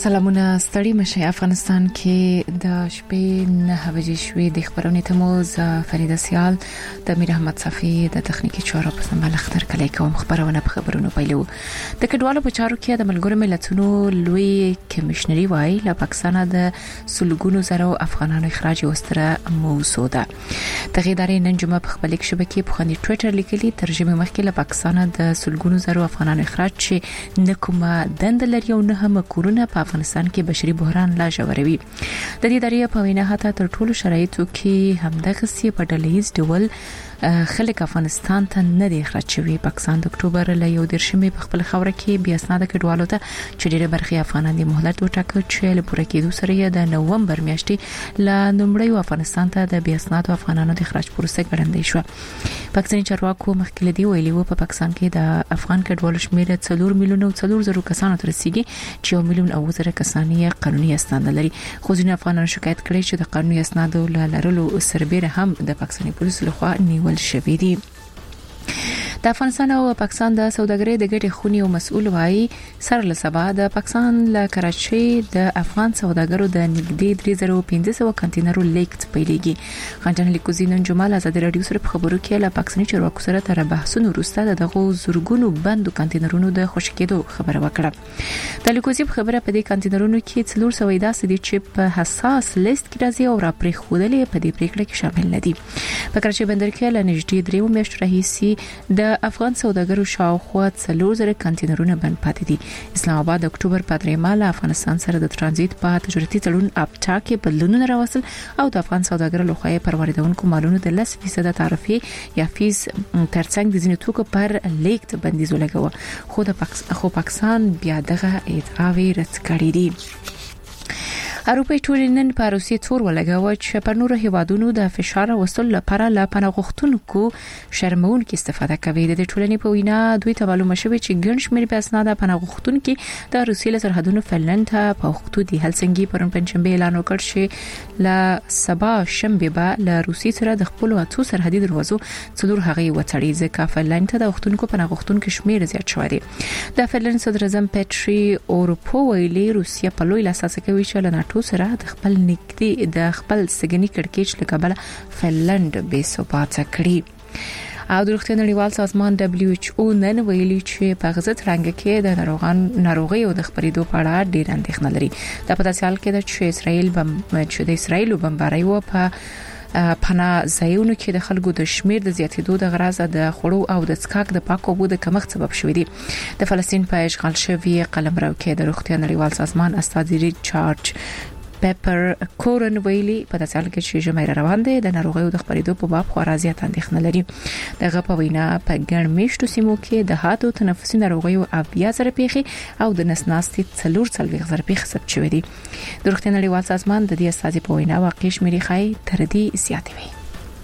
سلامونه ستړي مشه. افغانستان کې د شپې 9 بجې شوې د خبرونې تموز فرید سیال د میر احمد صفی د تخنیکی چارو په سمبال اختر کلی کوم خبرونه په خبرونو پیلو. د کډوالو په چارو کې د ملګرو ملتونو لوی کمشنري وای له پاکستان د سلګونو زرو افغانانو اخراج وستره موضوع ده. دغه ادارې نن جمعه په خپل شبکې په خني ټوئیټر لیکلي ترجمه مخکې له پاکستان د سلګونو زرو افغانانو اخراج چې نکومه دند لري او نه هم کورونه په افغانستان کې بشري بحران لا ژوروي. د دې ادارې په وینا هاته تر ټولو شرایطو کې همدغه سی په ډلهیز ډول خلک افغانستان ته نه دی اخراج شوی. پاکستان د اکتوبر له 11 په خپل خوره کې بیا اسناد کډوالو ته چې ډېر برخي افغانان د مهلت وټاکل چې له پوره کېدو سره د نوومبر میاشتې له نومړی افغانستان ته د بیا اسناد افغانانو د اخراج پروسه ګړندۍ شو. پاکستاني چارواکو مخکې دی ویلي و په پاکستان کې د افغان کډوالو شمېر 4 میلیون او 400 کسانو ته رسیدي چې 1 میلیون او 1000 کسان یې قانوني اسناد لري. خو ځینې افغانانو شکایت کړی چې د قانوني اسنادو لرلو سربېره هم د پاکستاني پولیسو لخوا نیول شوی دی. د افغانستان او پاکستان د سوداګرۍ د ګټې خونی او مسؤل وایي سره له سبا د پاکستان له کراچۍ د افغان سوداګرو د نږدې 3500 کنټینرو لیکت پیلېږي. خنجان لیکوزي نن جمعه ازادي رادیو سره په خبرو کې له پاکستاني چارواکو سره تر بحثونو وروسته دغه زورګونو بندو کنټینرونو د خوشی کېدو خبره وکړه. د لیکوزي په خبره په دې کنټینرونو کې 400 دي چې په حساس لیست کې راځي او را پرې خودلې په دې پریکړه کې شامل ندي. په کراچۍ بندر کې له نږدې 3 میاشتو راهیسي د افغان سوداګرو شاوخوا 4000 کنټینرونه بند پاتې دي. اسلام آباد د اکتوبر په 3 له افغانستان سره د ترانزیت په تجارتي تړون اپټا کې بدلونونه راوستل او د افغان سوداګرو لخوا پر واردونکو مالونو د 10% تعرفه یا فیس ترڅنګ د ځینو توکو پر لیکت بندیز ولګاوه. خو پاکستان بیا دغه ادعا رد کړې دي. اروپای ټولنې په روسیې تور ولګاوه چې پر نورو هیوادونو د فشار وصول لپاره لا پناه غوښتونکو شرمونکو استفاده کوي. د ټولنې په وینا دوی ته معلومه شوه چې ګڼ شمېر په اسناد پناه غوښتونکو د روسیې له سرحدونو فنلند ته په وختو د هلسنګي پرون پنځشنبه اعلان وکړ چې لا سبا شنبه به له روسیې سره د خپل اتو سرحدي دروازو څلور هغه وڅړي ځکه فنلند ته د وختونکو پناه غوښتونکو شمېر زیات شوی دی. د فنلند صدر اعظم پټري اورپو ویلي روسیه په لوی لاس اساسي چې له سره د خپل نږدې د خپل سګنی کړکېچ له کبله فنلند بې ثباته کړی. او د روغتیا نړیوال سازمان WHO نن ویلي چې په غزه ترنګ کې د ناروغي او د خبرېدو په اړه ډېر اندېښنه لري. د په داسې حال کې د اسرایل بمبارۍ و په پناه ځایونو کې د خلکو د شمیر د زیاتېدو د غرض د خړو او د څښاک د پاکو اوبو د کمښت سبب شوې دي. د فلسطین په اشغال شوی قلمرو کې د روغتیا نړیوال سازمان استاذ ریچارډ پیپر کورن ویلي په داسې حال کې چې جمعه روان دي د ناروغي او د خبرېدو په باب خورا زیات اندېښنه لري. دغه په وینا په ګڼ میشتو سیمو کې د هاتو تنفسي ناروغي او 11,000 پیخي او د نسناستي 4,000 پیخي ثبت شوې دي. د روغتیا نړیوال سازمان د دې استاذ په وینا واقع شمیرې خای تر دې زیاتې وي.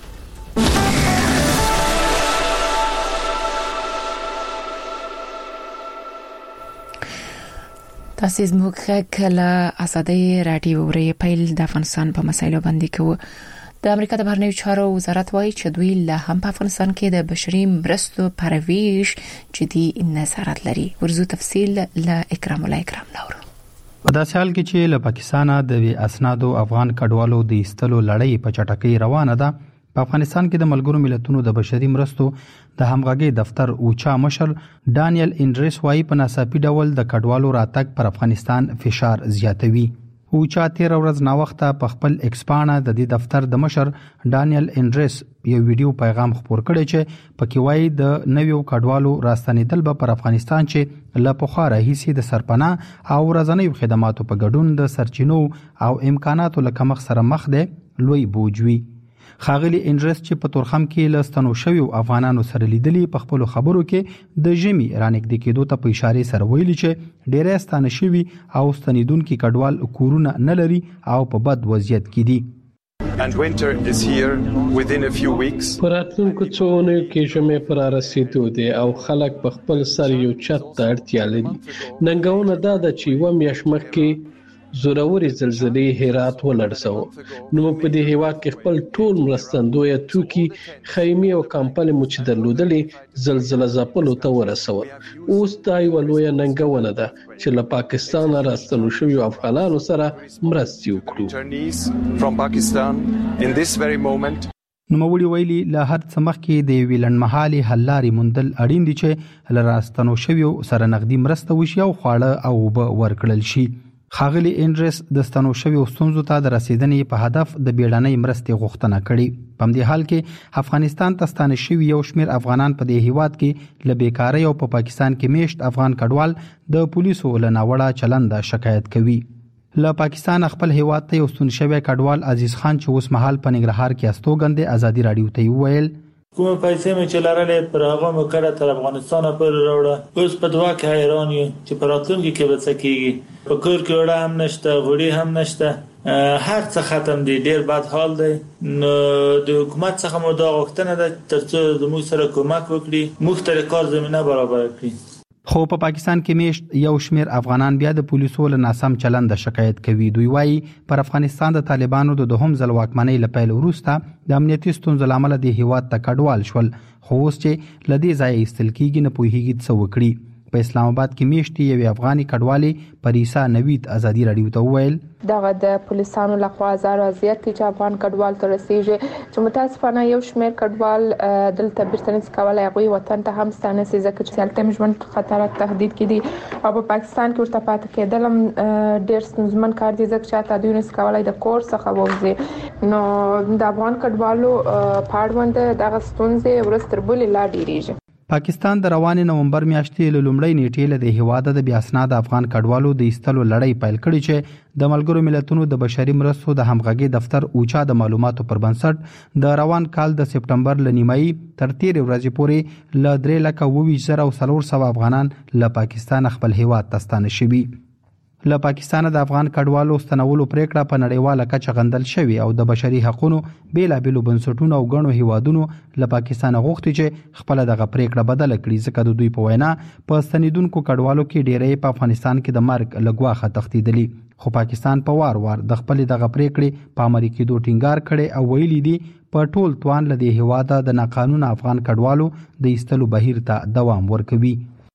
تاسو زموږ کله ازادي رادیو ری پیل د افغانستان په مسایلو باندې کوو. د امریکا د بهرنیو چارو وزارت وایي چې دوی له هم په افغانستان کې د بشري مرستو پرویش جدي نظارت لري. ورزو تفصیل له اکرام الله اکرام نورو. په داسې حال کې چې له پاکستان د اسنادو افغان کډوالو د ایستلو لړۍ په چټکۍ روانه ده، په افغانستان کې د ملګرو ملتونو د بشري مرستو د همغږي دفتر اوچا مشر ډانیل انډریس وايي په ناڅاپي ډول د کډوالو راتګ پر افغانستان فشار زیاتوي. اوچا 13 ورځ نا وخته په خپل ایکسپانه د دې دفتر د مشر ډانیل انډریس یو ویډیو پیغام خپور کړی چې پکې وايي د نویو کډوالو راستنیدل به پر افغانستان چې له پخوا راهیسي د سرپناه او ورځنیو خدماتو په ګډون د سرچینو او امکاناتو له کمښت سره مخ دی لوی بوج وي. خاغلی انډریس چې په تورخم کې لستنو شوی افغانانو سره لیدلی په خپل خبرو کې د جمی رانګد کېدو ته په اشاره سره ویلي چې ډېر ستانه شوی او ستنیدونکو کډوال کورونه نه لري او په بد وضعیت کې دي. And winter is here within a few weeks. پراتونکو څونه کې جمع پر رسیدو دي او خلک په خپل سر یو چت ته اړتیا لري. ننګونه دا د چې و میاشمه کې زوروري زلزلې هرات ولړزاوه. نو په دې هیواد کې خپل ټول مرستندوی توکي خیمه او کمپنۍ مو چې درلودلې زلزلہ ځپلو ته ورسول. اوس دا یو لوی ننګونه ده چې له پاکستان راستنو شوی افغانانو سره مرستې وکړو. نوموړي ویلي له هر څه مخکې د یوې لنډمهالې حل لارې موندل اړین دي چې له راستنو شویو سره نغدي مرسته وشي او خواړه او اوبه ورکړل شي. ښاغلي انډریس د ستنو شویو ستونزو ته د رسیدنې په هدف د بیړنۍ مرستې غوښتنه کړې. په همدې حال کې افغانستان ته ستانه شوي یو شمېر افغانان په دې هیواد کې له بیکارۍ او په پاکستان کې میشت افغان کډوال د پولیسو له ناوړه چلنده شکایت کوي. له پاکستان خپل هیواد ته یو ستون شوی کډوال عزیز خان چې اوس مهال په ننګرهار کې استوګنده ازادي رادیو ته ویل کومه پیسې مې چې لرلې پر هغه مو کړه تر افغانستان پورې راوړه. اوس په دوا کې حیران یم چې په راتلونکي کې به څه کیږي. په کور کې وړه هم نشته، غوړي هم نشته، هر څه ختم دي، ډیر بد حال دی. نو د حکومت څخه مو دا غوښتنه ده ترڅو موږ سره کومک وکړي، موږ ته کار زمينه برابر کړي. خو په پاکستان کې میشت یو شمېر افغانان بیا د پولیسو له ناسم چلند شکایت کوي. دوی وایي پر افغانستان د طالبانو د دوهم ځل واکمنۍ له پیل وروسته د امنیتي ستونزو له امله د هیواد ته کډوال شول، خو اوس چې له دې ځایه ایستل کېږي نه پوهېږي څه وکړي. په اسلام آباد کې میشتي یو افغاني کډوالې پریسا نوید ازادي رادیو ته وویل دغه د پولیسانو لخوا زار اذیت چې افغان کډوال ته رسیږي چې متاسفانه یو شمېر کډوال دلته بیرته نس کولای هغوی وطن ته هم ستانه سي ځکه چې هلته ژوند خطرات تهدید کړي او په پاکستان کې ورته پاتې کېدل ډېر ستونزمن کار دي ځکه چې تاسو نس کولای د کور څخه ووځي. نو د افغان کډوالو پاړوند دغه ستونزې ورستر بولې لا ډېریږي. پاکستان د روانې نومبر میاشتې له لومړۍ نیټې له د هیواد د بیا اسناد افغان کډوالو د ایستلو لړۍ پیل کړې چې د ملګرو ملتونو د بشري مرستو د همغږي دفتر اوچا د معلوماتو پر بنسټ د روان کال د سپټمبر ل نیمایي تر تیر ورځې پورې ل 3,24,400 افغانان له پاکستان خپل هیواد ته ستانه شوي. له پاکستان د افغان کډوالو ستنولو پریکړه په نړیواله کچه غندل شوې او د بشري حقوقو بیلابېلو بنسټونو او غنو هیوادونو له پاکستان غوښتي چې خپل دغه پریکړه بدله کړي ځکه د دوی په وینا په ستنیدونکو کډوالو کې ډېرې په افغانستان کې د مرګ لګواخه تښتېدلي، خو پاکستان په وار د خپل دغه پریکړې په عملي کېدو ټینګار کړي او ویلي دي په ټول توان له دې هیواده د ناقانونه افغان کډوالو د ایستلو بهیر ته دوام ورکوي.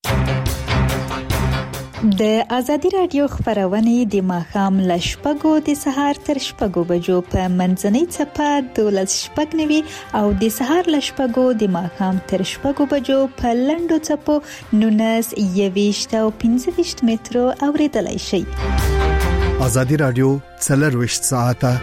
د ازادي رادیو خبرونه د ماښام ل 6:00 د سهار تر 6:00 بجو په منځنۍ چپه 12:09 او د سهار ل 6:00 د ماښام تر 6:00 بجو په لنډو چپو 19 او 15 مترو اوریدلای شي. ازادي رادیو 24 ساعته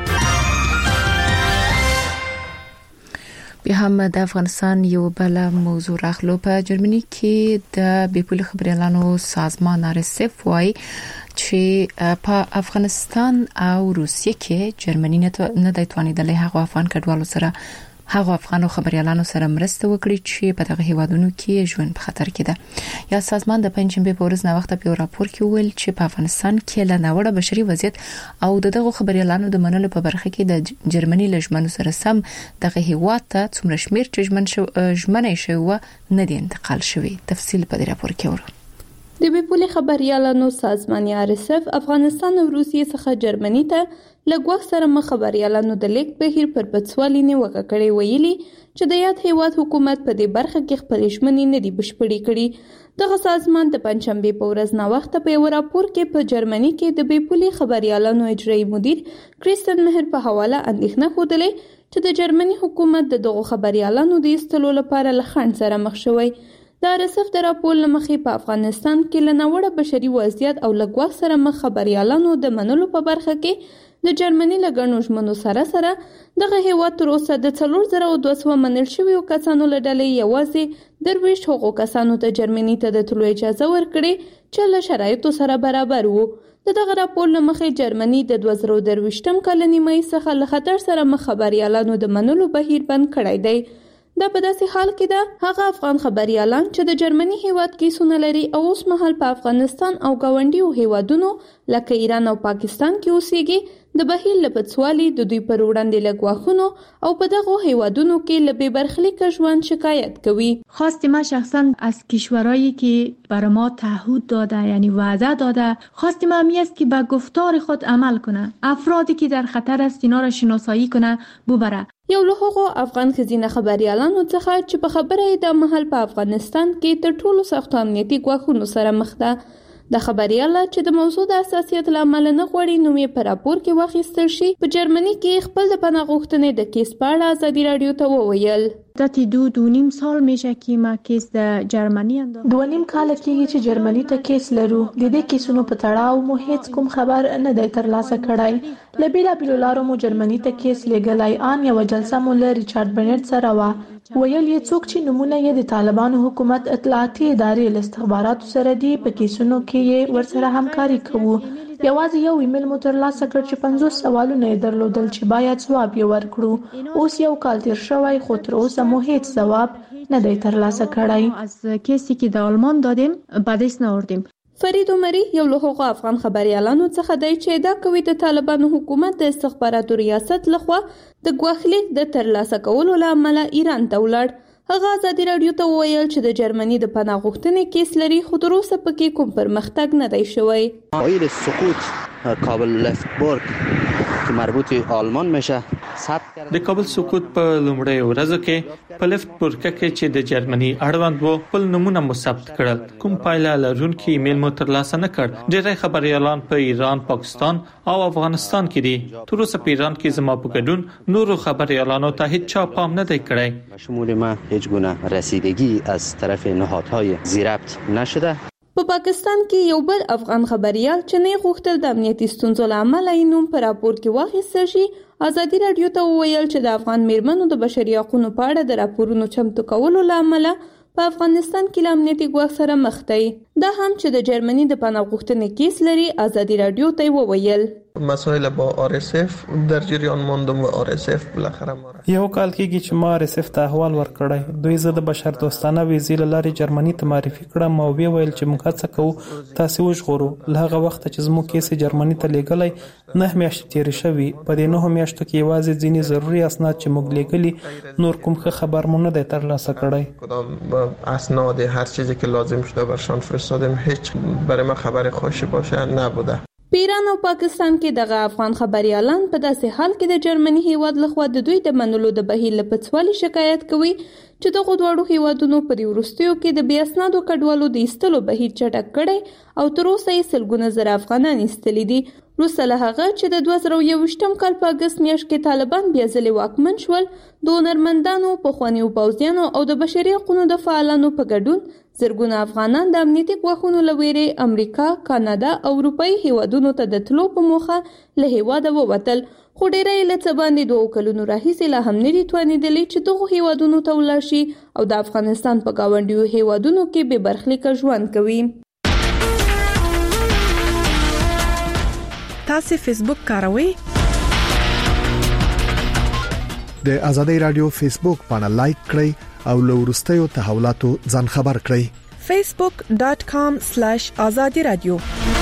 بیا هم د افغانستان یو بل موضوع راخلو. په جرمني کې د بیپول خبريالانو سازمان RSF وايي چې په افغانستان او روسیې کې جرمني نه د توانیدلې هغه افغان کډوالو سره هغه افغانو خبريالانو سره مرسته وکړي چې په دغه هیوادونو کې ژوند په خطر کې ده. یا سازمان د پنځشنبه په ورځ نو وخت په راپور کې ویل چې په افغانستان کې له ناوړه بشري وضعیت او دغه خبريالانو د منلو په برخه کې د جرمني لجمنو سره سم دغه هیواد ته څومره شمیر چې ژمنه شوی نه دی انتقال شوی. تفصیل په دې راپور کې ورو. د بیپول خبريالانو سازمان RSF افغانستان او روسیې څخه جرمني ته لګوخ سره مخ خبريالانو د لیک بهیر پر بچوالي نیوکه کړې ویلي چې د یاد هیواد حکومت په دې برخه کې خپل ژمنې نه دي بشپړې کړې. دغه سازمان د پنځشنبه په ورځ نو وخت په یو راپور کې په جرمني کې د بیپول خبريالانو اجرایي مدیر کریستن مهر په حواله اندېښنه خوده چې د جرمني حکومت دغه خبريالانو د ایستلو لپاره لخند سره مخ شوی. د RSF د راپور لمخې په افغانستان کې له ناوړه بشري وضعیت او لګوخ سره مخ خبريالانو د منلو په برخه کې د جرمني لګنو ژمنو سره دغه هیواد تر اوسه د 4200 منل شویو کسانو له ډلې یوازې درویش هغو کسانو ته جرمني ته د تلو اجازه ورکړي چې له شرایطو سره برابر وو. دغه راپور لمخې جرمني د 2023م کال نیمایي څخه له خطر سره مخ خبريالانو د منلو بهیر بند کړی دی. دا په داسې حال کې ده هغه افغان خبريالان چې د جرمني هیواد کې سونه لري او اوس مهال په افغانستان او ګاونډیو هیوادونو لکه ایران او پاکستان کې اوسېږي د بهیر لپڅوالي د دوی پر وړاندې لګواخونو او په دغه هیوادونو کې لبه برخلیک ژوند شکایت کوي. خواست ما شخصا از کشورهایی که بر ما تعهد داده یعنی وعده داده خواست ما همی است که به گفتار خود عمل کنه، افرادی که در خطر است اینا را شناسایی کنه ببره. یو له هغو افغان ښځینه خبریالانو څخه چې په خبره د مهال په افغانستان کې تر ټولو سختو امنیتي ګواښونو سره مخ ده. د خبریاله چې د موضوع د حساسیت له امله نه غواړي نوم یې په راپور کې واخیستل شي، په جرمني کې خپل د پناه غوښتنې د کیس په اړه ازادي راډیو ته وویل. مدت 2.5 سال میشه که ما کیس در جرمنی انداختم. 2.5 کال کېږي چې جرمني ته کیس لرو. د دې کیسونو په تړاو مو هیڅ کوم خبر نه دی ترلاسه کړی. له بېلابېلو لارو مو جرمني ته کیس لیږلی. ان یوه جلسه مو له ریچارډ بنټ سره وه. ویل یې څوک چې نمونه یې د طالبانو حکومت اطلاعاتي ادارې له استخباراتو سره دي په کیسونو کې یې ورسره همکاري کوو. یوازې یو ایمیل مو ترلاسه کړ چې 50 سوالونه یې درلودل چې باید ځواب یې ورکړو. اوس یو کال تیر شوی خو تر اوسه مو هیڅ ځواب نه دی ترلاسه کړی. از کیسی که در آلمان دادیم به دست نآوردیم. فرید عمری یو له هغو افغان خبریالانو څخه دی چې ادعا کوي د طالبانو حکومت د استخباراتو ریاست لخوا د ګواښلیک د ترلاسه کولو له امله ایران ته ولاړ. هغه ازادي راډیو ته وویل چې د جرمني د پناه غوښتنې کیس لري خو تر اوسه پکې کوم پرمختګ نه دی شوی. فایل سقوط کابل لفتبورگ که مربوط آلمان میشه د کابل سقوط په لومړۍ ورځ کې په لفتبورګ کې چې د جرمني اړوند وو خپل نمونه مو ثبت کړل. کوم پایله لرونکي ایمیل مو ترلاسه نه کړ. ډېری خبريالان په ایران، پاکستان او افغانستان کې دي. تر اوسه په ایران کې زما په ګډون نورو خبريالانو ته هیڅ چا پام نه دی کړی. شمول ما هیڅ گونه رسیدگی از طرف نهادهای ضبط نشده. په پاکستان کې یو بل افغان خبريال چې نه غوښتل د امنیتي ستونزو له امله یې نوم په راپور کې واخیستل شي، ازادي راډیو ته وویل چې د افغان میرمنو د بشري حقوقو په اړه د راپورونو چمتو کولو له امله په افغانستان کې له امنیتي ګواښ سره مخ دی. دا هم چې د جرمني د پناه غوښتنې کیس لري، ازادي راډیو ته وویل. مسائل با RSF در جریان ماندم و RSF بالاخره ما یو کال کېږي چې ما RSF ته احوال ورکړی. دوی زه د بشر دوستانه ویزې له لارې جرمني ته معرفي کړم او ویل چې موږ هڅه کوو تاسې وژغورو. له هغه وخته چې زموږ کیس جرمني ته لیږلی 9 میاشتې تېرې شوي. په دې 9 میاشتو کې یوازې ځینې ضروري اسناد چې موږ لیږلي، نور کوم ښه خبر مو نه دی ترلاسه کړی. کدام اسناد هر چیزی که لازم شده برشان فرستادیم هیچ برای ما خبر خوشی باشه نبوده. په ایران او پاکستان کې دغه افغان خبريالان په داسې حال کې د جرمني هیواد لخوا د دوی د منلو د بهیر لپڅوالي شکایت کوي چې دغه دوړو هیوادونو په دې وروستیو کې د بیا اسنادو کډوالو د ایستلو بهیر چټک کړي او تر اوسه یې سلګونه زره افغانان ایستلي دي. وروسته له هغه چې د 2021 کال په اګست میاشت کې طالبان بیا ځلې واکمن شول، د هنرمندانو، پخوانیو پوځیانو او د بشري حقوقو د فعالانو په ګډون زرګونه افغانان د امنیتي ګواښونو له ویرې امریکا، کاناډا او اروپایي هیوادونو ته د تلو په موخه له هیواده ووتل. خو ډیری له څه باندې 2 کلونو راهیسې لا هم نه دي توانېدلي چې دغو هیوادونو ته ولاړ شي او د افغانستان په ګاونډیو هیوادونو کې بې برخلیکه ژوند کوي. تاسو فیسبوک کاروئ؟ د ازادي رادیو فیسبوک باندې لایک کړئ او له وروستیو تحولاتو ځان خبر کړئ. facebook.com/azadi radio.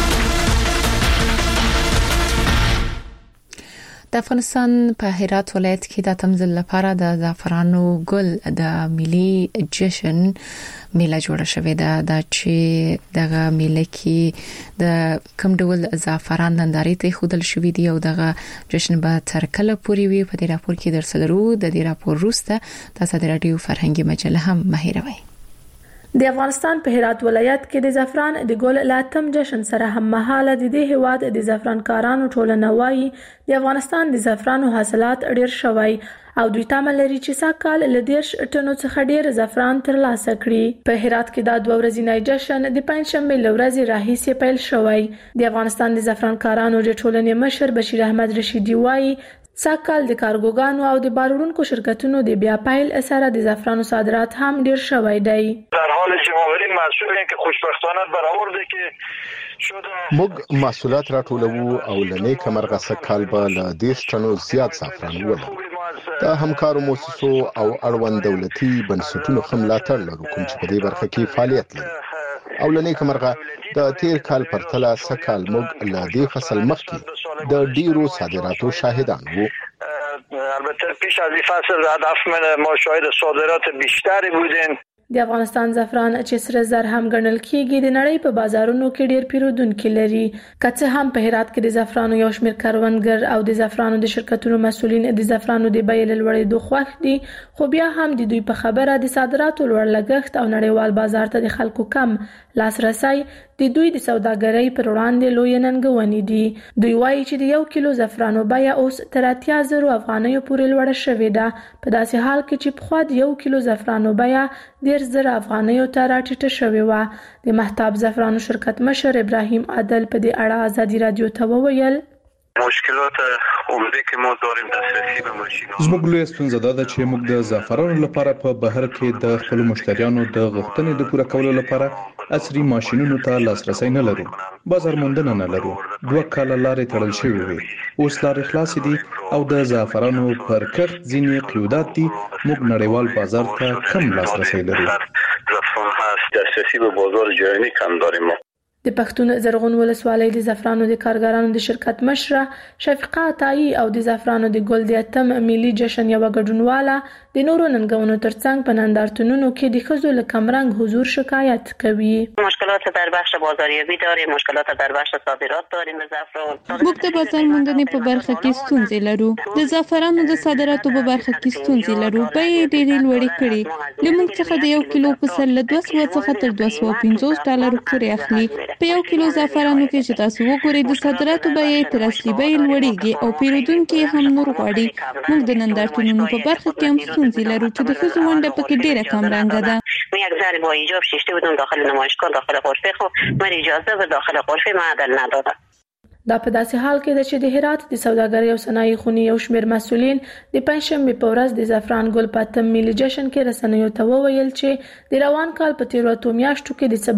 د افغانستان په هرات ولایت کې د تمثيل لپاره د زعفرانو ګل د ملي جشن میله جوړه شوې ده چې دغه میله کې د کوم ډول زعفران نندارې ته خودل شوې دي او دغه جشن به تر کله پورې وي. په دې راپور کې درسلرو د دې راپور وروسته تاسو د رادیو فرهنګي مجله هم مهیروي. د افغانستان په هرات ولایت کې د زعفران د ګل لاتم جشن سره هم مهاله د دې هیواد د زعفران کارانو ټولنه وایي د افغانستان د زعفرانو حاصلات ډیر شوی او دوی تمه لري چې ساکال له 10 ټنو څخه ډیر زعفران ترلاسه کړي. په هرات کې د 2 ورځې جشن د پنځشنبه لورځې راهیسې پیل شوی. د افغانستان د زعفران کارانو د ټولنې مشر بشیر احمد رشیدي وایي ساکال د کارګوګانو او د بارورونکو شرکتونو د بیا پیل اثر د زعفرانو صادرات هم ډیر شوی دی. در حال جمع‌آوری محصولین که خوشبختانه برآورده که شده موږ محصولات راټولوو او لنی کمرغه سکال به له 10 ټنو زیات زعفران ولرو. د همکارو مؤسسو او اړوند دولتي بنسټونو هم ملاتړ لرو کوم چې په دې برخه کې فعالیت لري. او لنې کمرغه د تیر کال پرتله سکهال موږ له دې فصل مخکې د ډیرو صادراتو شاهدان وو. البته پیش از این فصل هدف ما شاهد صادرات بیشتری بودیم. د افغانستان زعفران چې سره زر هم ګڼل کیږي د نړۍ په بازارونو کې ډیر پیرودونکو لري. کڅه هم په هرات کې د زعفرانو یو شمېر کاروانګر او د زعفرانو د شرکتونو مسولین د زعفرانو د بیې لوړېدو خوښ دي، خو بیا هم د دوی په خبره د صادراتو لوړ لګښت او نړیوال بازار ته د خلکو کم لاسرسي د دوی د سوداګرۍ پر وړاندې لوی ننګونې دي. دوی وایي چې د 1 کیلو زعفرانو بیه اوس تر 80,000 افغانیو پورې لوړه شوې ده، په داسې حال کې چې پخوا د 1 کیلو زعفرانو بیه 10,000 افغانیو ته راټیټه شوې وه. د مهتاب زعفرانو شرکت مشر ابراهیم عادل په دې اړه آزادي رادیو ته وویل: مشکلات عمده که ما داریم دسترسی به ماشین‌ها. زموږ لوی ستونزه دا ده چې موږ د زعفرانو لپاره په بهر کې د خپل مشتریانو د غوښتنې د پوره کولو لپاره عصري ماشينونو ته لاسرسي نه لرو. بازار موندنه نه لرو. 2 کاله لارې تړل شوې وي. اوس لارې خلاص دي او د زعفرانو پر کښت ځینې قیودات دي. موږ نړیوال بازار ته کم لاسرسي لرو. زعفران هست دسترسی به بازار جهانی کم داریم ما. د پښتون زرغون ولسوالۍ د زعفرانو د کارګرانو د شرکت مشره شفیقه عطایی او د زعفرانو د ګل د اتم ملي جشن یو ګډونواله د نورو ننګونو ترڅنګ په نندارتونونو کې د ښځو له کمرنګ حضور شکایت کوي. مشکلات در بخش بازاریابی داریم، مشکلات در بخش صادرات داریم. زعفران موږ د بازار موندنې په برخه کې ستونزې لرو. د زعفرانو د صادراتو په برخه کې ستونزې لرو. بیې ډېرې لوړې کړې. له موږ څخه د 1 کیلو په سر له 200 څخه تر 250 ډالرو پورې اخلي. په 1 کیلو زعفرانو کې چې تاسو وګورئ د صادراتو بیې تر اصلي بیې لوړېږي او پیرودونکي هم نور غواړي. موږ د نندارتونونو په برخه کې هم ستونزې لرو چې د ښځو ونډه پکې ډېره کمرنګه ده. یک ذره با ایجاب شیشته بودم داخل نمایشگاه داخل غرفه، خب من اجازه به داخل غرفه معدل ندادم. دا په داسې حال کې ده چې د هرات د سوداګرۍ او صنایع خونې یو شمېر مسؤلین د پنځشنبې په ورځ د زعفران ګل په 8 ملي جشن کې رسنیو ته وویل چې د روان کال په 13 میاشتو کې د څه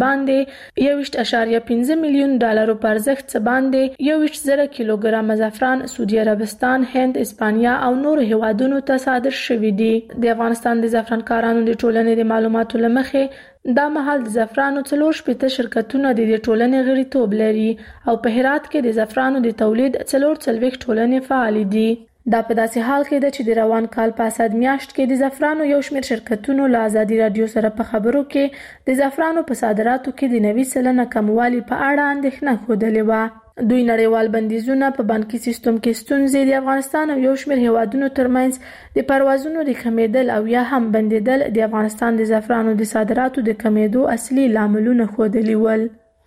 باندې 1.5 میلیون ډالرو په ارزښت څه باندې 21,000 کیلوګرام زعفران سعودي عربستان، هند، اسپانیا او نور هیوادونو ته صادر شوي دي. د افغانستان د زعفران کارانو د ټولنې د معلوماتو لمخې دا مهال د زعفرانو 4 شرکتونه د دې ټولنې غړیتوب لري او په هرات کې د زعفرانو د تولید 4 ټولنې فعال دي. دا په داسې حال کې ده چې د روان کال په اسد میاشت کې د زعفرانو یو شمېر شرکتونو له آزادي رادیو سره په خبرو کې د زعفرانو په صادراتو کې د 90% کموالي په اړه اندېښنه ښودلې وه. دوی نړیوال بندیزونه په بانکي سیستم کې ستونزې، د افغانستان او یو شمېر هیوادونو ترمنځ د پروازونو د کمیدل او یا هم بندیدل د افغانستان د زعفرانو د صادراتو د کمیدو اصلي لاملونه ښودلي ول.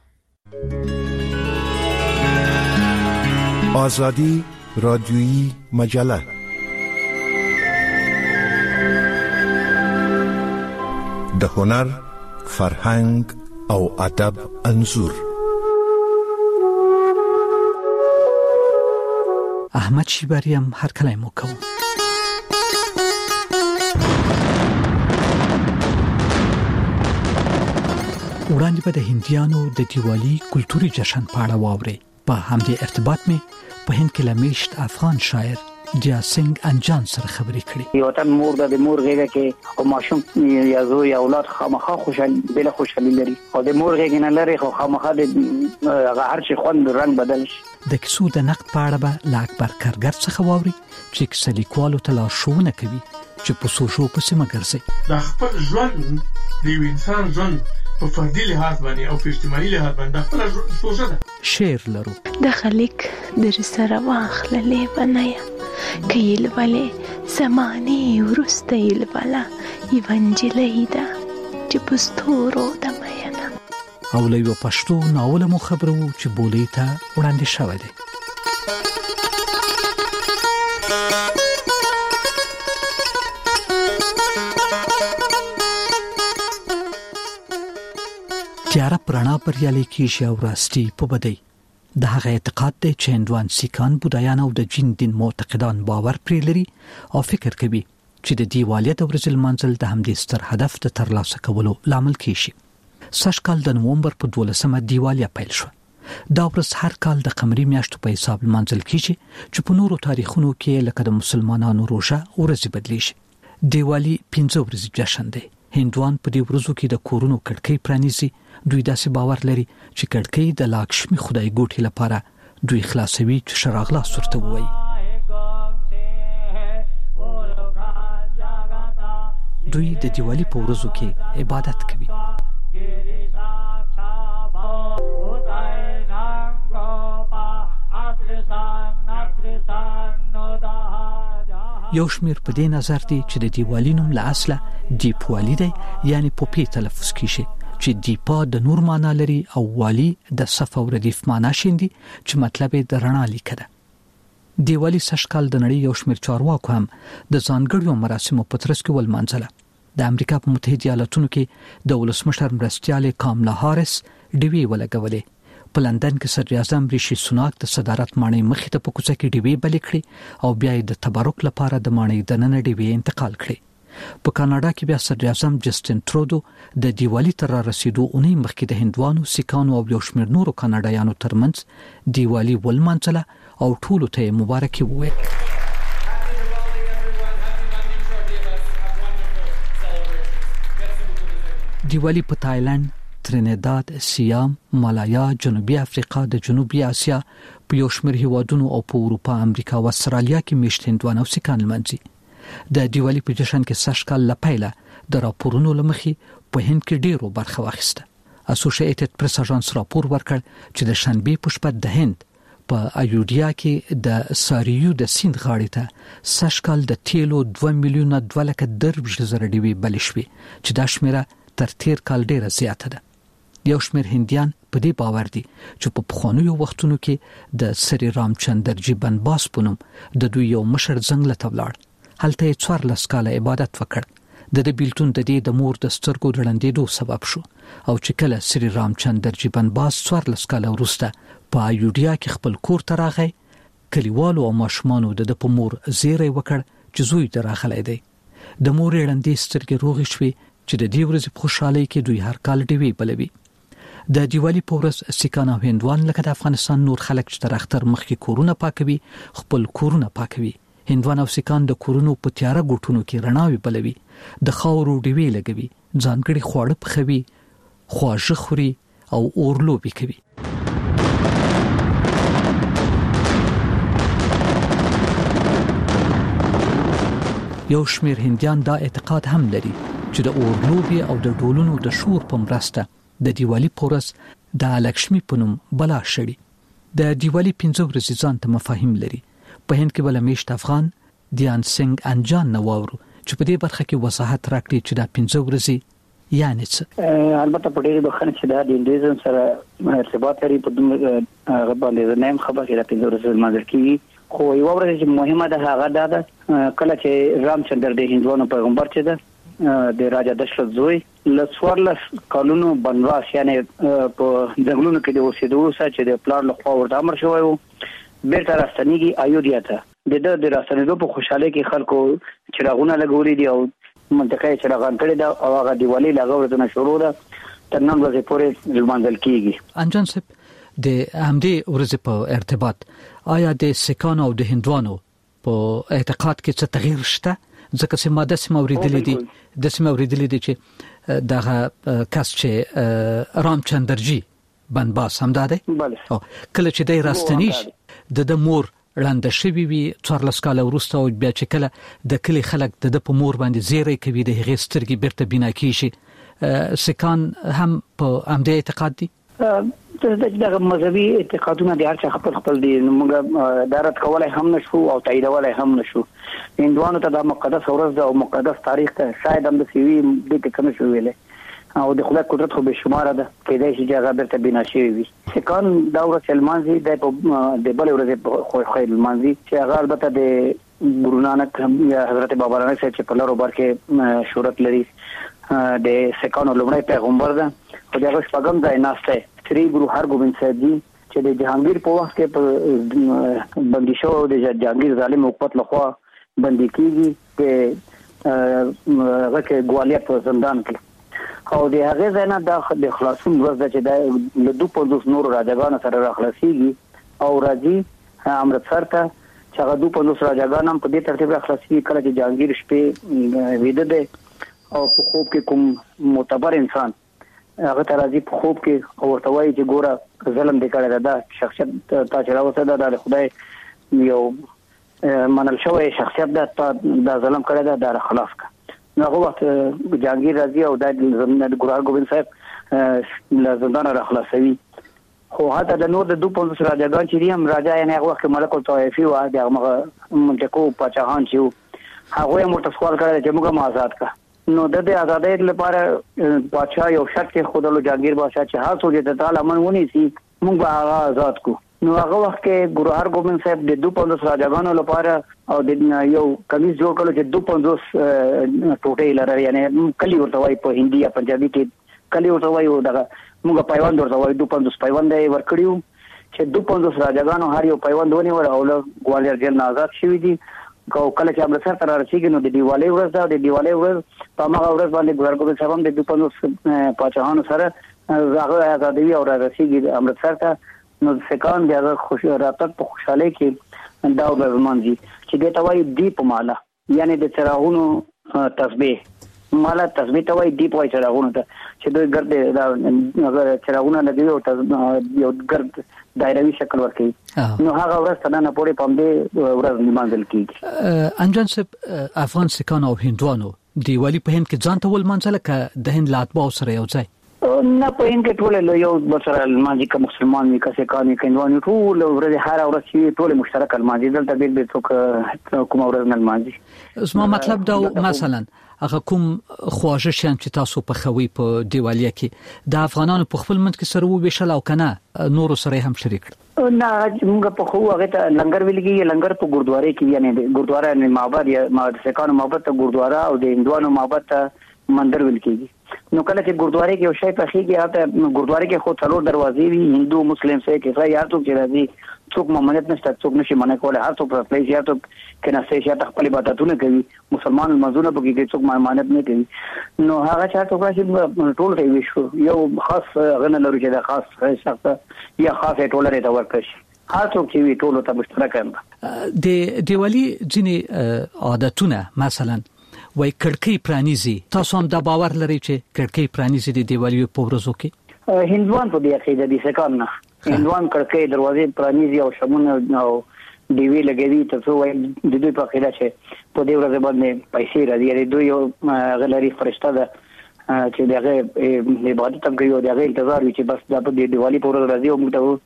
آزادی رادیویی مجله د هنر، فرهنګ او ادب انځور. احمد شیبریم هر کله مو کوم. وړاندې به د هندیانو د دیوالی کلتوري جشن په اړه واوري. په همدې ارتباط می په هند کې لمیشت افغان شاعر دیا سنگ انجان سره خبرې کړې. یو تن مور د مور غېږه کې او ماشوم یا زوی یا اولاد خامخا خوشالي لري او د مور غېږه نه لري خو خامخا د هر شي خوند رنگ بدل شي. د کیسو د نقد په اړه به له اکبر کارګر څخه واوري چې کیسه لیکوالو ته لارښوونه کوي چې په سوشو پسې مګرځي. د خپل ژوند د انسان ژوند په فردي لحاظ باندې او په اجتماعي لحاظ باندې خپل سوچه ده. شعر لرو د خلک در سره واخللې بنایا کيل والے زمانه ورسته یل والا ایوانجلې ده چې پستورو د میانا او له یو پښتو ناول مو خبرو چې بولې ته وړاندې شوه دي. تیاره پرانا پریالي کیږي او راستي په بدی. د هغه اعتقاد دی چې هندوان، سیکان، بودایان او د جین دین معتقدان باور پرې لري او فکر کوي چې د دیوالی د ورځې لمانځل د همدې ستر هدف د ترلاسه کولو لامل کیږي. سږ کال د نومبر په 12مه دیوالی پیل شو. دا ورځ هر کال د قمري میاشتو په حساب لمانځل کیږي چې په نورو تاریخونو کې لکه د مسلمانانو روژه ورځ بدلیږي. دیوالی 15 ورځې جشن دی. هندوان په دې ورځو کې د کورونو کړکۍ پرانیزي. دوی داسې باور لري چې کړکۍ د لاکشمی خدای ګوټي لپاره دوی خلاصوي چې شراغلا سورته وایي. دوی د دیوالی په ورځو کې عبادت کوي. یو شمیر په دې نظر دی چې د دیوالی نوم له اصله دیپوالی دی، یعنی پوپی تلفظ کیږي چې دیپا د نور معنا لري او والی د صف او ردیف معنا شیندي چې مطلب یې د رڼا لیکه ده. دیوالی سږکال د نړۍ یو شمیر چارواکو هم د ځانګړو مراسمو په ترڅ کې ولمانځله. د امریکا په متحده ایالاتونو کې د ولسمشر مرستیال کاملا هاریس ډیوی ولګولې. په لندن کې صدر اعظم ریشي سوناک د صدارت ماڼۍ مخې ته په کوڅه کې ډیوی بلې کړې او بیا د تبرک لپاره د ماڼۍ دننه ډیوی انتقال کړې. په کاناډا کې بیا صدر اعظم جسټین ټرودو د دیوالی تر رسیدو اونۍ مخکې د هندوانو، سیکانو او یو شمیر نورو کاناډایانو ترمنځ دیوالی ولمانځله او ټولو ته مبارکي وویل. دیوالی په تایلند، ترینیداد، سیام، مالایا، جنوبي افریقا، د جنوبي اسیا په یو شمیر هیوادونو او په اروپا، امریکا او استرالیا کې میشت هندوان او سیکان لمانځي. د دیوالی په جشن کې سږکال له پیله د راپورونو لمخې په هند کې ډیرو برخه واخیسته. اسوسییټډ پریس اژانس راپور ورکړ چې د شنبه په شپه د هند په ایودیا کې د ساریو د سیند غاړې ته سږکال د تیلو 2,2,000 ډیوی بلې شوې چې دا شمیره تر تیر کال ډیره زیاته ده. یو شمیر هندیان په دې باور دي چې په پخوانیو وختونو کې د سری رامچندرجی بنباس په نوم د دوی یو مشر ځنګل ته ولاړ. هلته یې 14 کاله عبادت وکړ. د بیلتون د دې د مور د سترګو ډړندېدو سبب شو او چې کله سری رامچندرجی بنباس 14 کاله وروسته په ایودیا کې خپل کور ته راغی، کلیوالو او ماشومانو د په مور زیری وکړ چې زوی راغلی دی. د مور ډړندې سترګې روغې شوې چې د دې ورځې په خوشحالۍ کې دوی هر کال ډیوی بلوي. د دیوالی په ورځ سیکان او هندوان لکه د افغانستان نور خلک چې تر اختر مخکې کورونه پاکوي، خپل کورونه پاکوي. هندوان او سیکان د کورونو په تیاره ګوټونو کې رڼاوي بلوي، د خاورو ډیوی لګوي، ځانګړي خواړه پخوي، خواږه خوري او اورلوبي کوي. یو شمیر هندیان دا اعتقاد هم لري چې د اورلوبي او د ډولونو د شور په مرسته د دیوالی پورس د لکشمی په نوم بلا شړي. د دیوالی 15 ورځې ځان ته مفاهیم لري. په هند کې بل میشت افغان دیان سنگ انجان نواورو چې په دې برخه کې وضاحت راکړي چې دا 15 ورځې یعنی څه. البته په ډېر بخښنه چې دا د هندویزم سره ارتباط لري په هغه باندې نه خبره چې دا 15 ورځې مازر کیږي. خو یو ورځ چې مهمه ده هغه دا ده کله چې رامچندر د هندوانو پیغمبر چې ده د راجا دشرت زوی له 14 کالونو بنواس یعنی په ځنګلونو کې د اوسېدو سره چې د پلان له خوا ورته امر شوی وو بیرته راستنیږي ایودیا ته. د راستنېدو په خوشاله کې خلکو چراغونه لګولې دي او منطقه چراغان کړي دا او هغه دیوالی لغورتونه شروع ده تر نن ورځې پورې لمانځل کیږي. انجان صاحب د همدې ورځې په ارتباط آیا د سیکانو او د هندوانو په اعتقاد کې څه تغییر شته؟ ځکه چې ماده سم اوریدلې دي چې دغه کس چې رامچندرجی بنباس هم داده کله چې د راستنیش د مور لاندې شوی وي 14 کال وروسته او بیا چې کله د کلی خلک د په مور باندې زیری کوي د هغې سترګې بیرته بنا کیږي. سیکان هم په همدې اعتقاد دي. دغه مذهبي اعتقادونه د هر څه خپل دي، موږ دارت کولای هم نشو او تاییدولای هم نشو. هندوانو ته د مقدس ورځ او مقدس تاریخ ته شاید هم د سیوی د کنه شو ویلې او د خدای قدرت خو به شمار ده کېدای شي چې هغه بیرته بنا شي وي. سیکان دا ورځ المانزي د بل ورځ خو خیر المانزي چې هغه البته د ګورو نانک یا حضرت بابا نانک صاحب چې په لارو بار کې شهرت لري د سیکانو لومړی پیغمبر ده او دغه شپږم ځای ناشته سری ګورو هرګوبند صاحب جی چې د جهانگیر په وخت کې بندي شو د جهانگیر ظالم حکومت لخوا بندي کیږي په هغه کې ګوالیار په زندان کې او د هغه ځای نه د خلاصون ورځ چې د 250 نور راجاګانو سره راخلاصيږي او راځي امرتسر ته چې هغه 250 راجاګان هم په دې ترتیب راخلاصيږي کله چې جهانگیر شپې ویده ده او په خوب کې کوم معتبر انسان هغه ته راځي په خوب کې او ورته وایي چې ګوره ظلم دې کړی دا شخصیت تا چې راوسته دا د خدای یو منل شوی شخصیت دا ظلم کړی دا خلاص کا نو هغه وخت جهانگیر راځي او د ګورهر ګوبند صاحب له زندان را خلاصوي خو هغه د نور د 250 راجاګان چې هم راجا یې هغه وخت ملک الطوایفي و هغه منټکو پاچاهان چې هغه مرته سوال کړی چې موږ آزاد کا نو د آزادۍ لپاره پاچا یو شرط کې خودلو جهانگیر بادشاہ چې هر څوک د تعالی منونی سي موږ به آزاد کو نو هغه وخت کې ګورهر ګوبند صاحب د 250 راجاګانو لپاره او د یو کمیس جوړ کړو چې 250 ټوټې لري یعنی کلی ورته وای په هندي یا پنجابي کې کلی ورته وای دغه موږ پیوند ورته وای 250 پیوند یې ورکړیو چې 250 راجاګانو هر یو پیوند ونی ور او ګوالیر جیل نه آزاد شوی دي کله چې امرتسر ته رسیدي نو د دیوالی ورځ دا د دیوالی ورځ په هغه ورځ باندې ګورهر ګوبند صاحب هم د 250 پاچاهانو سره هغه آزادوي او رسیدي امرتسر ته نو سکان بیا خوش راتګ په خوشاله کې دا ورمانځي چې د توای دیپ مالا یعنی د چراغونو تسبیح مالا تسبیح توای دیپ وای چراغونو ته چې دوی ګرد دا چراغونه لګي او یو ګرد دایروي شکل ورکړي نو هغه ورځ ته نه پورې پام دې ورځ نیمانځل کیږي انجان صاحب افغان سکان او هندوانو دیوالی په هند کې ځان ته ول منځله ک د هند لاتبا سره یو ځای نه په هند کې ټول یو بسره المانځي ک مسلمان وي ک سکان وي کندوانو ټول ورځ هر ورځ چې ټول مشترک المانځي دلته به څوک کوم ورځ نه المانځي زما مطلب دا مثلا هغه کوم خواږه شان چې تاسو په خوي په دیوالیه کې د افغانانو په خپل منځ کې سره وبېشل او کنه نور سره هم شریک نه موږ په خو هغه ته لنګر ویلګي لنګر په ګوردواره کې یعنی ګوردواره نه معبد یا سکانو معبد ته ګوردواره او د هندوانو معبد ته مندر ویل کېږي نو کله چې ګوردواره کې یو شی پخېږي هغه ګوردواره کې خو څلور دروازې وي هندو مسلم سیک عیسائی هر څوک چې راځي څوک ممنعت نشته څوک نشي منع کولای هر څوک په پلیس یا څوک کنه سې یا خپل عبادتونه کوي مسلمان منځونه به کې څوک ممنعت نه کوي نو هغه چې څوک راشي ټول ته وشو یو خاص غنه لري چې د خاص شخص یا خاص ټولره ته ورکشي هر څوک چې وی ټول ته مشترک هم د دیوالی ځینې عادتونه مثلا وای کړکۍ پرانیزي تاسو هم دا باور لري چې کړکۍ پرانیزي د دیوالی په ورځو کې هندوان په دې عقیده دي سکان نه هندوان کړکۍ دروازې پرانیزي او شمونه او دیوی لګوي تاسو وای د دوی په عقیده چې په دې ورځ باندې پیسې راځي یعنی دوی یو غلري فرشته ده چې دغه عبادت هم کوي او دغه انتظار وي چې بس د دیوالی په ورځ راځي او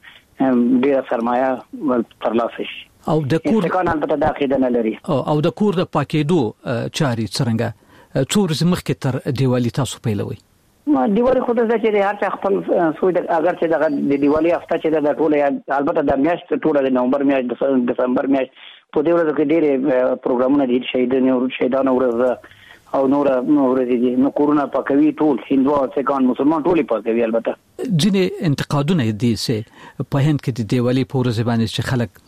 موږ ډیره سرمایه ترلاسه شي او د کور څنګه البته د عقیده نه لري او د کور د پاکېدو چاري څنګه څور زمخ کې تر دیوالی تاسو پیلوي دیوالی خو د چې هر څه خپل سوی د اگر چې د دیوالی هفته چې د ټوله البته د میاشت ټوله د نومبر میاشت د دسمبر میاشت په دې ورځ کې ډېر پروګرامونه دي شهیدانو ورځ او نور ورځې دي نو کورونه پاکوي ټول هندو او سکان مسلمان ټول پاکوي البته ځینې انتقادونه دي چې په هند کې د دیوالی په ورځ باندې چې خلک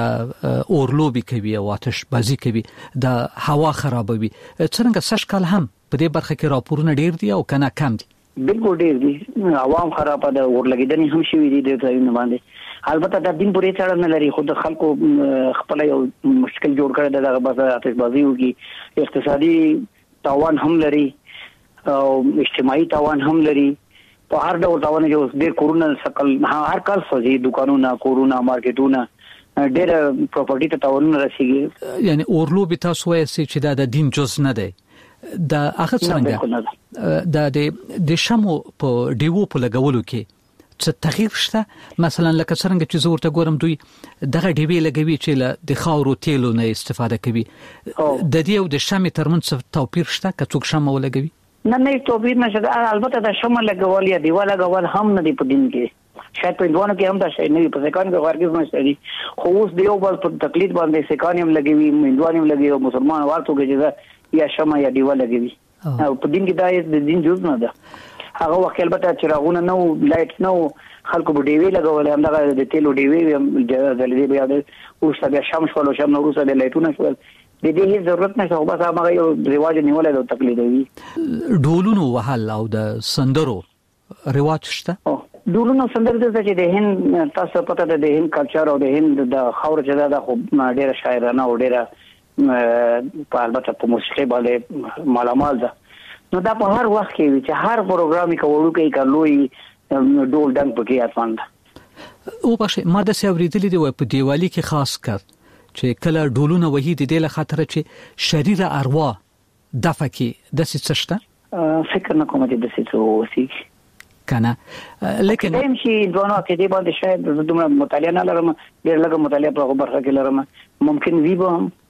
د اورلوبي کوي او آتش بازی کوي د هوا خرابوي څنګه سشکل هم په دې برخه کې راپورونه ډیر دي او کنه کم دي بالکل ډیر دي عوام خراب ده ورلګیدنې هم شوې دي د ځایونو باندې البته د دین پورې تړاو نه لري خو د خلکو خپل یو مشکل جوړ کړی دغه بس آتش بازی وږي اقتصادي تاوان هم لري او اجتماعي تاوان هم لري په هر ډول تاوان چې ډیر کورونه سکل هر کال سوځي دکانونه کورونه مارکیټونه ډېر پراپرټي ته تاوان رسیږي یعنی اورلوبي تاسو وایي چې د دین جز نه دی د هغه څنګه د شمو په دیوو په لګولو کې څه تغییر شته مثلا لکه څنګه چې زه ورته ګورم دوی دغه دیوی لګوي چې د خاورو تیلو نه استفاده کوي د دې او د شمع ترمنځ توپیر شته که څوک شمع ولګوي نه توپیر نشته البته د شمع لګول یا دیوال لګول هم نه دی په دین کې شاید په دوانو کې هم دا شی نه په سکان کې ورګز نشته دي خو اوس دیو بل په تقلید باندې سکان هم لګوي هندوان هم لګوي او مسلمان ورته کې یا شمع یا دیوال لګوي او په دین کې دا د دین جز نه ده هغه وخت البته چراغونه نو لایټ نو خلکو په دیوی لګول هم دغه د تیلو دیوی د دې بیا د اوس بیا شمس ولو شم نو روسه د لایټونه شول د دې هیڅ ضرورت نشته خو بس هغه یو رواج نیولای د تقلیدوي ډولونو وهل او د سندرو رواج شته ډولونو سندرو د چې د هند تاسو پته د هند کلچر او د هند د خاور چې دا خو ډیره شاعرانه او ډیره په البته په موسیقي باندې مالامال ده نو دا په هر وخت کې چې هر پروګرام کې وړو کې کلوې ډول ډنګ پکې اتوانده او بشه ما د سیوریدلې دی په دیوالي کې خاص کړ چې کله ډولونه وਹੀ د دې له خاطر چې شریر اروا دفع کې د څه شته فکر نه کوم چې د څه وسی کنه لیکن دیم شي دوه کې دی باندې شاید دومره مطالعه نه لرم ډېر لږه مطالعه په برخه کې لرم ممکن وی به هم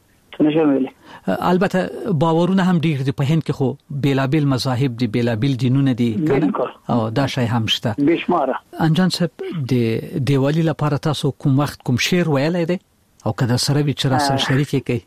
البته باورونه هم ډیر دي په هند کې خو بیلابل مذاهب دي بیلابل دینونه دي کنه او دا شی هم شته بشماره انجان صاحب د دیوالی لپاره تاسو کوم وخت کوم شعر ویلای دي او کله سره وی چر سره شریک کی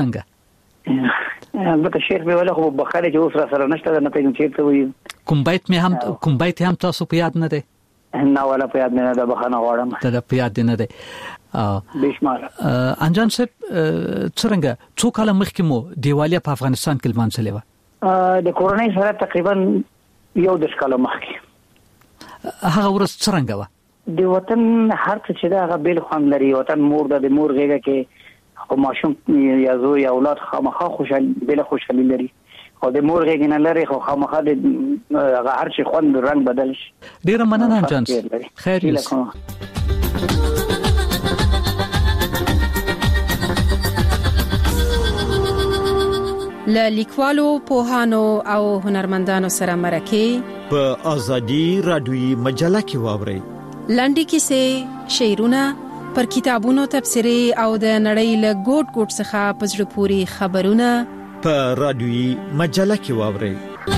کڅنګ البته شعر به ولا خو بخاره چې اوس را سره نشته نه پیږم چې ته وی کوم بیت هم تاسو په یاد نه دي نه ولا په یاد نه ده بخانه غواړم ته په یاد نه دي بشماره انجان صاحب څنګه څو کال مخکې مو دیوالی په افغانستان کې لمانځلې و د کورونای سره تقریبا یو د کال مخکې هغه ورځ څنګه و د وطن هر څه چې دا هغه بیل خوان لري وطن مور د مور غېږه کې او ماشوم یا زوی یا اولاد خامخا خوشالي لري او د مور غېږ نه لري خو خامخا د هر شي خوند رنگ بدل شي ډیر مننه انجان خیر له لیکوالو پوهانو او هنرمندانو سره مرکه په ازادي رادیوي مجله کې واوري لنډي کیسې شعرونه پر کتابونو تبصرې او د نړۍ له ګوټ ګوټ څخه پزړه پوری خبرونه په رادیوي مجله کې واوري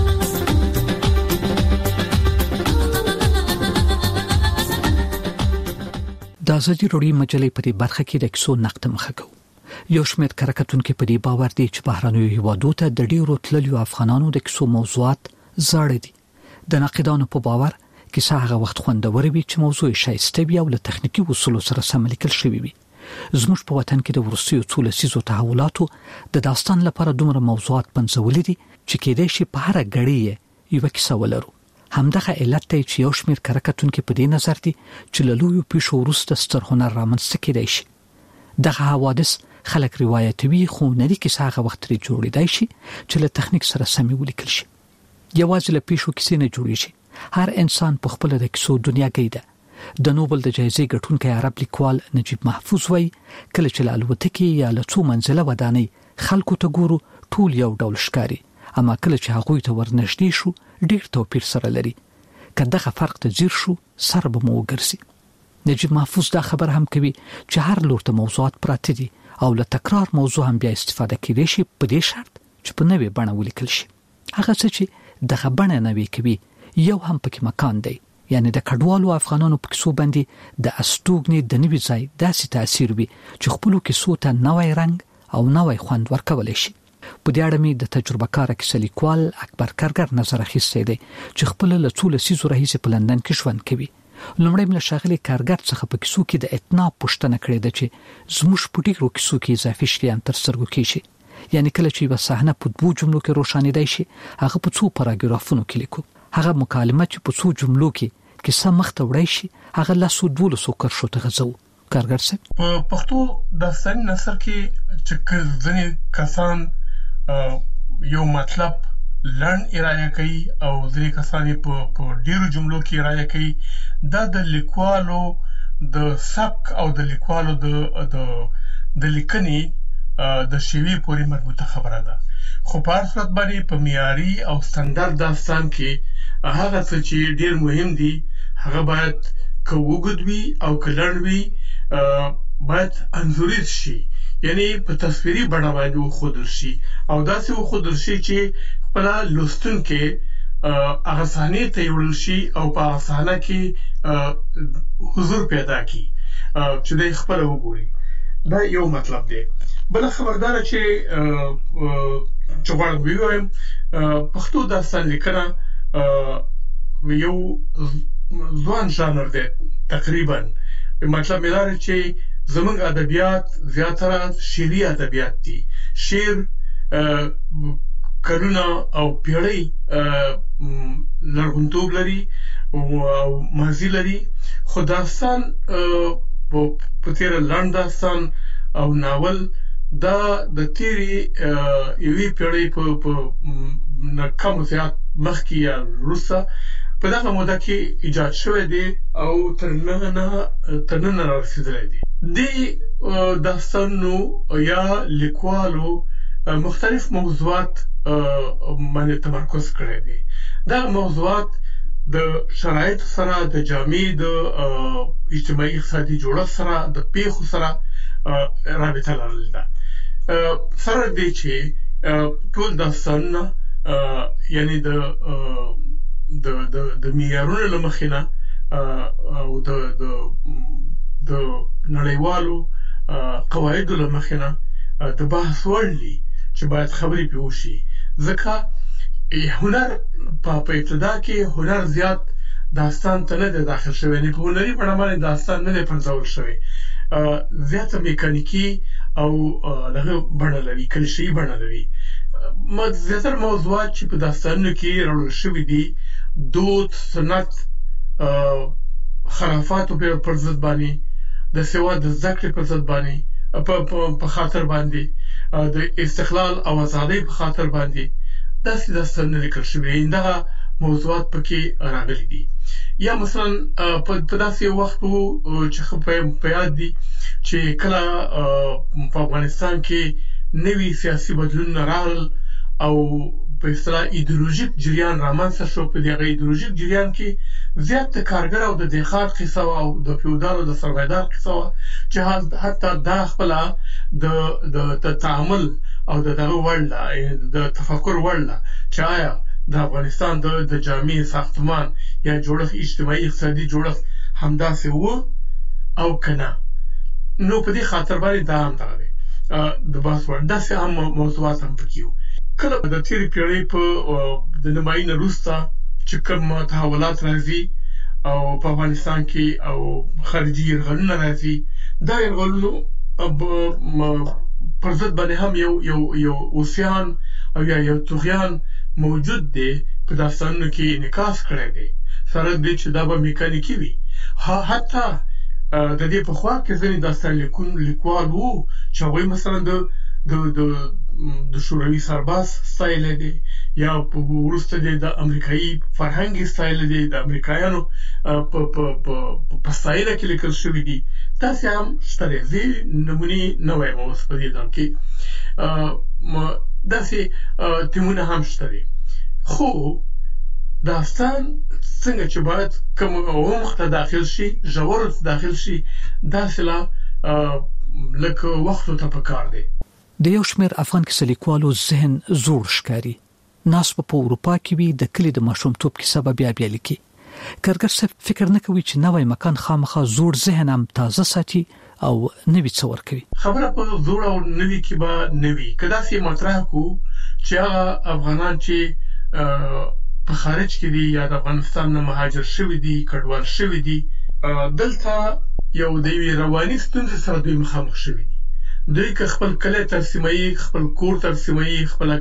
د ازادي رادیوي مجلې په دې برخه کې د کیسو نقد مخه کوي یو شمېر کارکتونکو په دې باور دي چې بهرانيو هیوادو ته د ډیرو تللیو افغانانو د کیسو موضوعات زړه دي د ناقدانو په باور کیسه هغه وخت خوندور وي چې موضوع شایسته وي او له تخنیکی اصولو سره سم لیکل شوی وي زموږ په وطن کې د ورسیو څو لسیزو تحولاتو د داستان لپاره دومره موضوعات پنځولې دي چې کېدای شي په هر غړي یو کیسه ولرو همدغه علت ته چې یو شمېر کارکتونکو په دې نظر دي چې له لویو پیښو وروسته ستر هنر رامنځته کېدای شي دغه حوادث خلک روایتوي خو نری کیسه هغه وخت لري جوړیدای شي چې له تخنیک سره سمې ولیکل شي یوازې له پیښو کیسې نه جوړی شي هر انسان په خپل د کیسو دنیا کې د نوبل د جایزې ګټونکي عرب لیکوال نجیب محفوظ وای کله چې الوتکې یا له څو منزله ودانۍ خلکو ته ګورو ټول یو ډول ښکاری اما کله چې هغه ته ورنږدې شو ډیر توپیر سره لري کله فرق ته ځیر شو سر به مو وګرځي نجیب محفوظ دا خبر هم کوي چې هر لور ته موضوعات پراته دي او له تکرار موضوع هم بیا استفاده کېدای شي په دې شرط چې په نوې بڼه ولیکل شي هغه څه چې د خبرنه نوې کوي یو هم پکې مکان دی یعنی د کډوالو افغانانو په کیسو باندې د استوګنې د نوې ځای داسې تاثیر وي چې خپل کیسو ته نوې رنگ او نوې خوند ورکول شي په دې اړه مې د تجربه کار کیسه لیکوال اکبر کارګر نظر اخیستی دی چې خپل له څو لسیزو راهیسې په لندن کې ژوند کوي لومړی مله شاغلي کارګر څخه په کیسو کې د اتناب پوښتنه کړې ده چې زموږ په ډیرو کیسو کې اضافي شیان تر سترګو کېږي یعنی کله چې یو صحنه په دوه جملو کې روښانیدای شي هغه په څو پاراګرافونو کې لیکو هغه مکالمه چې په څو جملو کې کیسه مخته وړای شي هغه لاسو 12 کرښو ته غځو کارګر صاحب په پښتو داستاني نثر کې چې ځینې کسان یو مطلب لړن ارائه کوي او ځینې کسان په ډیرو جملو کې ارائه کوي دا د لیکوالو د سبک او د لیکوالو د لیکنې د شیوې پورې مربوطه خبره ده خو په هر صورت باندې په معیاري او ستاندرد داستان کې هغه څه چې ډیر مهم دي هغه باید که وګد وي او که لړن وي باید انځوریز شي یعنی په تصویري بڼه باید وښودل شي او داسې وښودل شي چې خپل لوستونکي هغه صحنې ته یوړل شي او په هغه صحنه کې حضور پیدا کړي چې دوی خپل وګوري دا یو مطلب دی بل خبردار چې غواړم ووایم پښتو داستان لیکنه یو ځوان ژانر دی تقریبا مطلب مې دا چې زموږ ادبیات زیاتره شعري ادبیات دي شعر کلونه او پیړۍ لرغونتوب لري او ماضي لري خو داستان په تیر لنډ داستان او ناول دا د تیری یوې پیړۍ په کم زیات مخکې یا وروسته په دغه موده کې ایجاد شوی دی او تر نن رارسېدلی دی. دې داستانونو یا لیکوالو مختلف موضوعات باندې تمرکز کړی دی. دا موضوعات د شرایطو سره، د جامعې د اجتماعي اقتصادي جوړښت سره، د پیښو سره رابطه لرلې ده. سره دې چې ټول داستانونه یعنی د معیارونو له مخې نه او د نړیوالو قواعدو له مخې نه د بحث وړ دي چې باید خبرې پرې وشي. ځکه هنر په ابتدا کې هنر زیات داستان ته نه دی داخل شوی، یعنې په هنري بڼه باندې داستان نه دی پنځول شوی، زیاته میکانیکي او دغه بڼه لري، کلیشه‌ایي بڼه لري. زیاتره موضوعات چې په داستانونو کې راوړل شوي دي دود، سنت، خرافاتو پر ضد باندې، د سواد د زده کړې پر ضد باندې په خاطر باندې، د استقلال او ازادۍ په خاطر باندې داسې داستانونه لیکل شوي. دغه موضوعات پکې راغلي دي. یا مثلا په داسې وخت چې په یاد دي چې کله په افغانستان کې نوي سیاسي بدلونونه راغلل او په اصطلاح ایدئولوژیک جریان رامنځته شو. په دغه ایدئولوژیک جریان کې زیات د کارګر او د دهقان قصه وه او د فیوډال او د سرمایه‌دار قصه وه چې حتی دا خپله د تعامل او د دغه وړ ده، د تفکر وړ ده چې آیا د افغانستان د جامع ساختمان یا جوړښت، اجتماعي اقتصادي جوړښت همداسې و او که نه. نو په دې خاطر باندې دا هم دغه دی د بحث وړ. داسې هم موضوعات هم پکې وو. کله د تېرې پیړۍ په د نیمایي نه وروسته چې کوم تحولات راځي او په افغانستان کې او خارجي یرغلونه راځي، دا یرغلونو پر ضد باندې هم یو اوسیان او یا یو طغیان موجود دی، په داستانونو کې انعکاس کړی دی. سره دې چې دا به میکانیکي وي. حتی د دې پخوا کې ځینې داستان لیکوال وو چې هغوی مثلا د شوروي سرباز ستایلی دی یا وروسته د امریکایي فرهنګي ستایلی دی، د امریکایانو په ستاینه کې لیکل شوي دي. داسې هم شته دی. زه نمونې نه وایم اوس په دې ځای کې، داسې تیمونه هم شته دي. خو داستان څنګه چې باید کوم عمق ته داخل شي، ژورو ته داخل شي، داسې لا لکه وختو ته پکار دی. د یو شمېر افغان کیسه لیکوالو ذهن زوړ ښکاري. ناس په اروپا کې وي، د کلي د ماشومتوب کیسه به بیا لیکي. کارګر صاحب فکر نه کوي چې نوی مکان خامخا زوړ ذهن هم تازه ساتي او نوی څه ورکوي. خبره په زوړ او نوی کې به نه وي. که داسې مطرح کړو چې هغه افغانان چې په خارج کې دي یا د افغانستان نه مهاجر شوي دي، کډوال شوي دي، دلته یو د یوې رواني ستونزې سره دوی مخامخ شوي دي. دوی که خپل کلی ترسیموي، خپل کور ترسیموي، خپل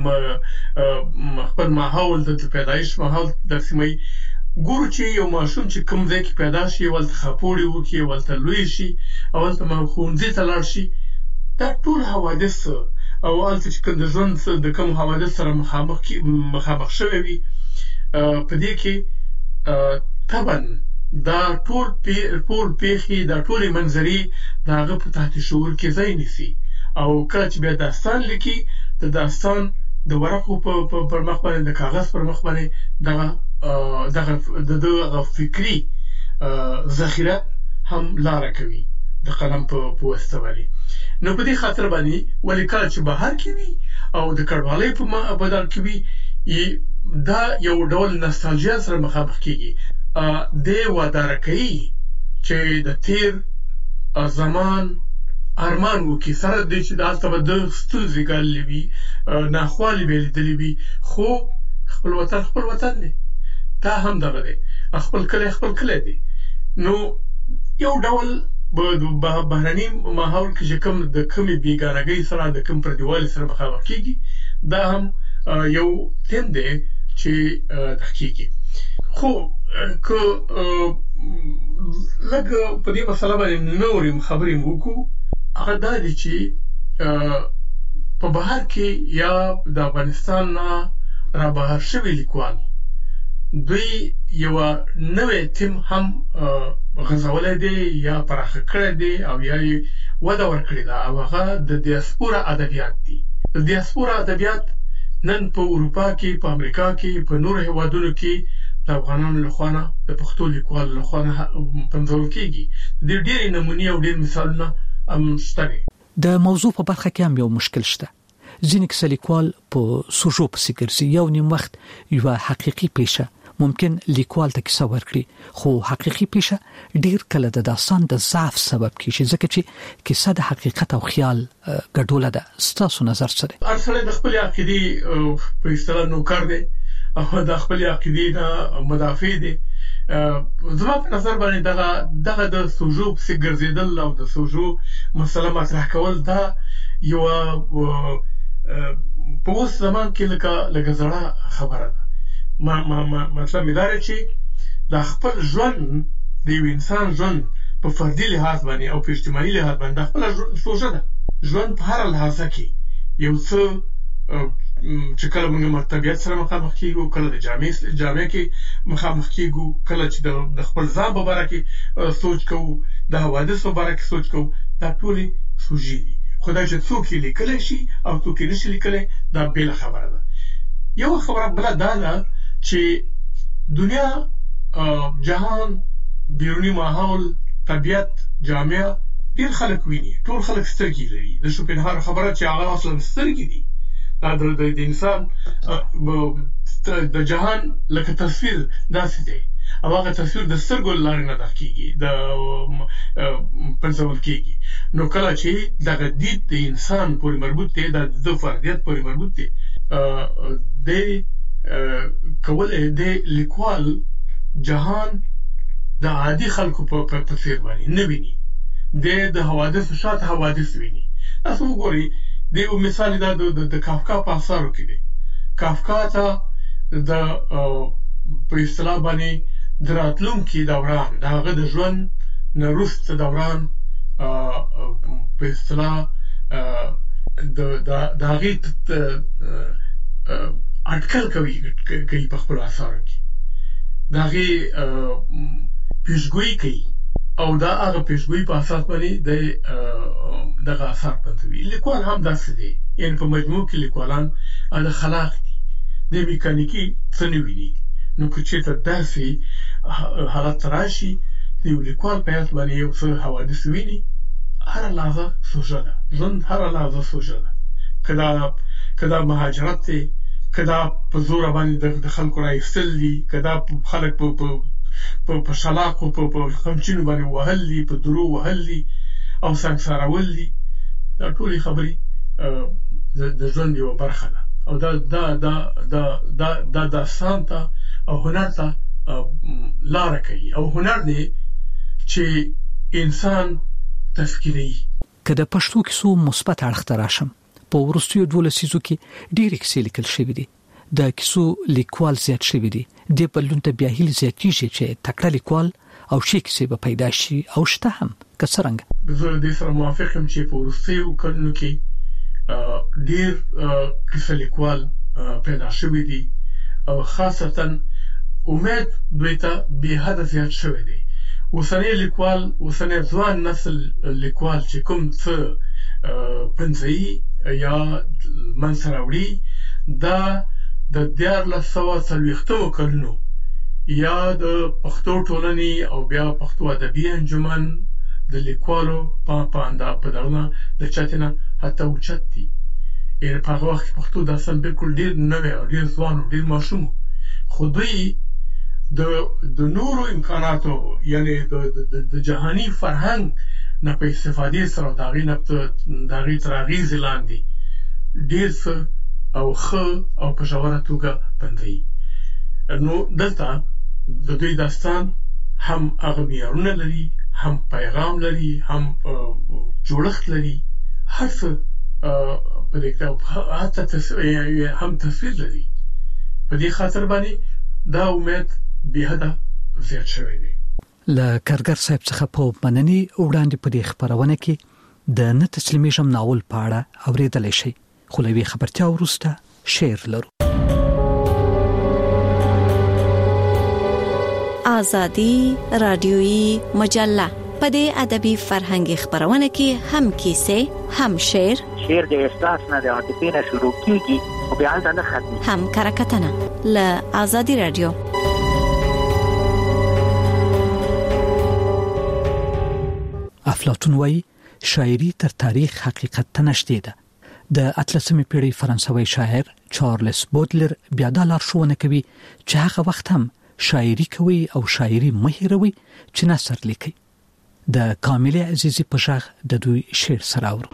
ماحول د پیدایش ماحول ترسیموي، ګورو چې یو ماشوم چې کوم ځای کې پیدا شي، ولته خاپوړې وکړي، ولته لوی شي، ولته ښوونځي ته لاړ شي، دا ټول حوادث او هلته چې د ژوند د کوم حوادث سره مخامخ شوی وي، په دې کې طبعا دا ټول پیښې، دا ټولې منظرې د هغه په تحت شعور کې ځای نیسي. او کله چې بیا داستان لیکي، د داستان د ورقو پر مخ باندې، د کاغذ پر مخ باندې دغه فکري ذخیره هم لاره کوي د قلم په واسطه باندې. نو په دې خاطر باندې ولې کله چې بهر کې وي او د کډوالۍ په بدل کې وي، دا یو ډول نستالژیا سره مخامخ کېږي. دې واداره کوي چې د تیر زمان ارمان وکړي، سره دې چې دلته به د ستونزې ګاللې وي، ناخوالې به یې لیدلې وي، خو خپل وطن دی. دا هم دغه دی، خپل کلی دی. نو یو ډول بهرني ماحول کې چې کوم د کومې بېګانګۍ سره، د کوم پردیوالي سره مخامخ کېږي، دا هم یو تیم دی چې دغه کېږي. خو که لږ په دې مسله باندې نورې خبرې وکړو، هغه دا دی چې په بهر کې یا د افغانستان نه را بهر شوی لیکوال دوی یو نوې تیم هم غزولای دی یا پراخه کړی دی او یا وده ورکړی دا او هغه د دیاسپورا ادبیات دي. د دیاسپورا ادبیات نن په اروپا کې، په امریکا کې، په نورو هیوادونو کې د افغانانو لخوا نه د پښتو لیکوالو لخوا نه پنځول کېږي. د ډېرې نمونې او ډېر مثالونه هم شته دي. د موضوع په برخه کې هم یو مشکل شته. ځینې کیسه لیکوال په سوژو پسې ګرځي. یو نیم وخت یو حقیقي پیشه ممکن لیکوال ته کیسه ورکړي، خو حقیقي پیشه ډیر کله د داستان د ضعف سبب کیږي، ځکه چې کیسه د حقیقت او خیال ګډوله ده. ستاسو نظر څه دی؟ هر سړی د خپل عقیدې په اصطلاح نوکر دی او د خپل عقیدې نه مدافع دی. زما په نظر باندې دغه د سوژو پسې ګرځېدل او د سوژو مسله مطرح کول دا یو په اوس زمان کې لکه زړه خبره ده. مطلب دا دی چې د خپل ژوند د یو انسان ژوند په فردي لحاظ باندې او په اجتماعي لحاظ باندې د خپل سوژه ده. ژوند په هر لحاظه کې یو څه چې کله موږ طبیعت سره مخامخ کیږو، کله د جامعه کې مخامخ کیږو، کله چې د خپل ځان په باره کې سوچ کوو، د حوادثو په باره کې سوچ کوو، دا ټولې سوژې دي. خو دا چې څوک یې لیکلی شي او څوک یې نشي لیکلی دا بېله خبره ده. یو خبره بله دا ده چې دنیا، جهان، بیرونی ماحول، طبیعت، جامعه ډېر خلک ویني. ټول خلک سترګې لري. د شوپنهاور خبره چې هغه اصلا سترګې دي. دا د انسان د جهان لکه تصویر داسې دی او هغه تصویر د سترګو له لارې نقل کېږي، د پنځول کېږي. نو کله چې دغه دید د انسان پورې مربوط دی، د فردیت پورې مربوط دی، د کولای د لیکوال جهان د عادي خلکو په تصویر باندې نه ویني. د حوادثو شاته حوادث ویني. تاسو وګورئ، د یو مثال دا د کافکا په اثارو کې دی. کافکا ته د په اصطلاح باندې د راتلونکي دوران، د هغه د ژوند نه وروسته دوران په اصطلاح د هغې اټکل کوي په خپلو اثارو کې، د هغې پیشګویي کوي او دا هغه پیشګویي په اساس باندې دغه اثار پنځوي. لیکوال هم داسې دی. یعنې په مجموع کې لیکوالان د خلاق دي، د میکانیکي څه نه ویني. نو که چېرته داسې حالت راشي د یو لیکوال په حیث باندې یو څه حوادث ویني، هره لحظه سوژه ده. ژوند هره لحظه سوژه ده. که دا مهاجرت دی، که دا په زوره باندې د خلکو راایستل دي، که دا خلک په شلاقو په خمچینو باندې وهل دي، په درو وهل دي او سنګسارول دي، دا ټولې خبرې د ژوند یوه برخه ده. او دا داستان ته او هنر ته لاره کوي. او هنر دی چې انسان تفکیروي. که د پښتو کیسو مثبت اړخ ته راشم، په وروستیو 12 لسیزو کې ډېرې کیسې لیکل شوې دي. د کیسو لیکوال زیات شوي دي. دې بدلون ته بیا هیله زیاتېږي چې تکړه لیکوال او ښې کیسې به پیدا شي او شته هم. که څرنګه؟ زه دې سره موافق یم چې په وروستیو کلونو کې ډېر کیسه لیکوال پیدا شوي دي او خاصتا امید دوی ته بې حده زیات شوی دی. اوسنی لیکوال، اوسنی ځوان نسل لیکوال چې کوم څه پنځوي یا منځته راوړي، دا د 1440 کلونو یا د پښتو ټولنې او بیا پښتو ادبي انجمن د لیکوالو په دغه د چتې نه حتی اوچت دي. یعنې په هغه وخت کې پښتو داستان بالکل ډېر نوی او ډېر ځوان او ډېر ماشوم، خو دوی د نورو امکاناتو یعنې د جهاني فرهنګ نه په استفادې سره د هغې تر اغېزې لاندې ډېر څه او ښه او په ژوره توګه پنځوي. نو دلته د دوی داستان هم هغه معیارونه لري، هم پیغام لري، هم جوړښت لري، هر څه په دې کې حتی هم تصویر لري. په دې خاطر باندې دا امید بې حده زیات شوی دی. له کارګر صاحب څخه په مننې وړاندې په دې خبرونه کې د نه تسلیمیږم ناول په اړه اوریدل شي. خو لوي خبرتیا ورسته شعر لرو. آزادی رادیویی مجله په دې ادبي فرهنګي خبرونه کې هم کیسې هم شعر د احساس نه د عاطفې نه شروع کیږي او بیا نه ختمي، هم کرکټنه ل آزادی رادیو. افلاطون وایي شاعري تر تاریخ حقیقت ته نشته ده. د 18مې پیړۍ فرانسوي شاعر چارلز بودلر بیا د لارښوونه کوي چې هغه وخت هم شاعري کوي او شاعري مهیروي چې نثر لیکي. د کامل عزیزی په شاخ د دوی شعر سره اورو.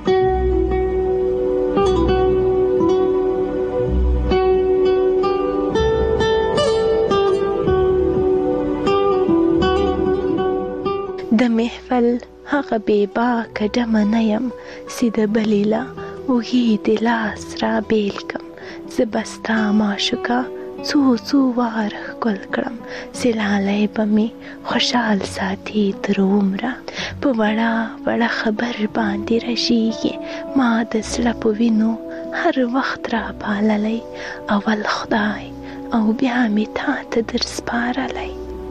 د محفل هغه بیبا کډم نیم سیده بلیلا وهی د لاس را بیل کم زبستا ماشوکا څو وار ګل کړم سلالای بمی خوشحال ساتي تر عمره په وړا خبر باندې راشيږي ما د سلپ وینو هر وخت را پاللای اول خدای او بیا می تا ته در سپارلای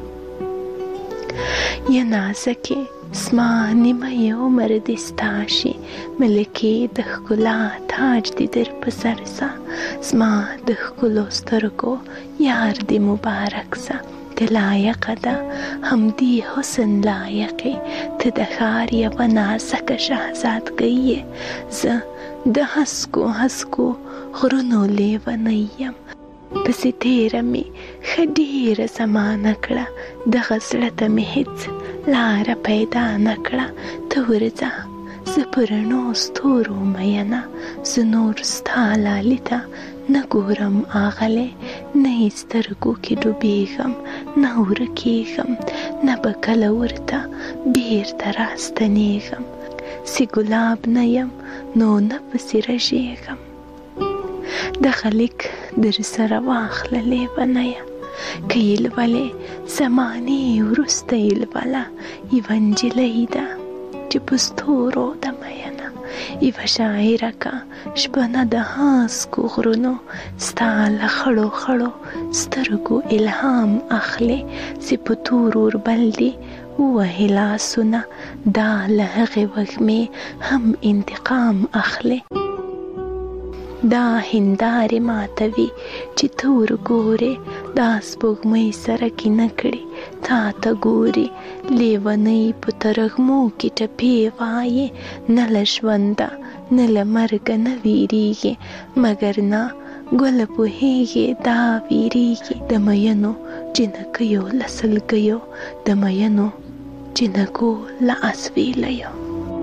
یا نازکه سما نیمه عمر دستاشي ملکی د ښکلا تاج دې در په سر سا سما د ښکلو سترګو یار دې مبارک سا ته لایقه ده همدی حسن لایقې ته د ښار یوه نازکه شهزادګۍ زه د هسکو غرونو لیونی یم پسې تیره مې ښه ډېره زمانه کړه دغه زړه ته مې هېڅ لاره پیدا نه کړه ته ورځه زه په رڼو ستورو مینه زه نور ستا لالي ته نه ګورم آغلې نه یې سترګو کې ډوبېږم نه ورکېږم نه به کله ورته بېرته راستنېږم سی ګلاب نه یم نو نه پسې رژېږم د خلیک در سره واخله لیونیه که یې لولې زمانې وروسته یې لوله یوه نجلۍ ده چې په ستورو ده مینه یوه شاعره که شپنه د هسکو غرونو ستا له خړو سترګو الهام اخلي چې په تور اوربل دي ووهي لاسونه دا له هغې وږمې هم انتقام اخلي دا هندارې ماتوي چې ته ورګورې دا سپوږمۍ سره کینه کړي تا ته ګوري لیونۍ په ترږمو کې ټپې وایي نه له ژونده نه له مرګه نه ویریږي مګر نه ګله پوهیږي دا ویریږي د مینو جنکیو له سلګیو د مینو جنکو له اسویلیو.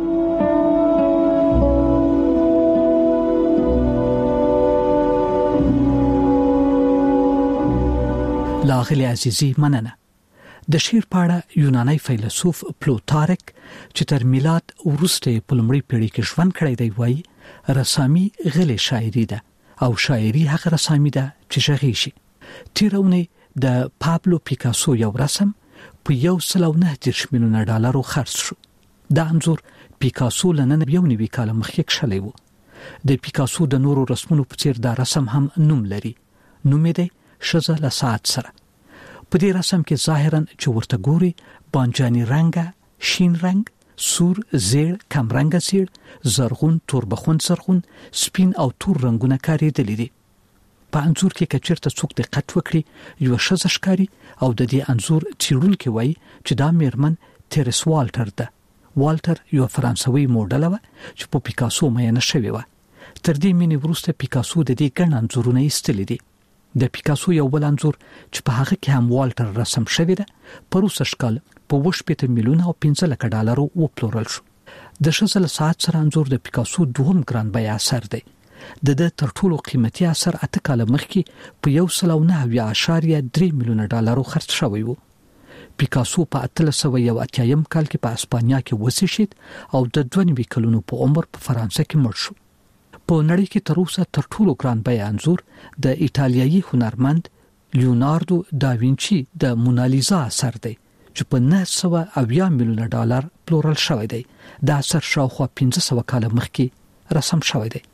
لاغلی عزیزی مننه. د شعر په اړه یوناني فیلسوف پلوتارک چې تر میلاد وروسته په لومړۍ پیړۍ کې ژوند کړی دی وایي رسامي غلې شاعري ده او شاعري هغه رسامي ده چې غږی شي. تیرونه د پابلو پیکاسو یو رسم په 1.9 میلیون ډالرو خرڅ شو. دا انځور پیکاسو لنن یو نیوي کال مخکې کښلی و. د پیکاسو د نورو رسمونو په څیر دا رسم هم نوم لري. نوم یې شزه له ساعت سره. په دې رسم کې ظاهرا چې ورته ګوري بانجاني رنګه، شین رنگ، سور، زیړ، کم رنګه زیړ، زرغون، توربخون زرغون، سپین او تور رنگونه کارېدلي دي. په انځور کې کچیرته څوک دقت وکړي یو شزه ښکاري او د دې انځور څیړونکي وایي چې دا میرمن تیرس والټر ده. والټر یو فرانسوي موډل و چې په پیکاسو مینه شوی و. تر دې مینې وروسته پیکاسو د دې ګڼ انځورونه ایستلي دي. د پیکاسو یو بل انځور چې په هغه کې هم والټر رسم شوی ده په 200 کال په 8 میلیون او 15 لک ډالرو وپلورل شو. د شزل ساعت سره انځور د پیکاسو دوهم ګران بیه اثر دی. د تر ټولو قیمتي اثر 8 کال مخکې په 1.9 میلیون ډالرو خرڅ شوی و. پیکاسو په 1880 کال کې په اسپانیا کې وسیشید او د 22 کلونو په عمر په فرانسه کې مړ شو. په نړۍ کې تر اوسه تر ټولو ګران بیه انځور د ایټالیایي هنرمند لیوناردو دا وینچي د مونالیزا اثر دی چې په 970 میلیونه ډالر پلورل شوی دی. دا اثر شاوخوا 1500 کال مخکې رسم شوی دی.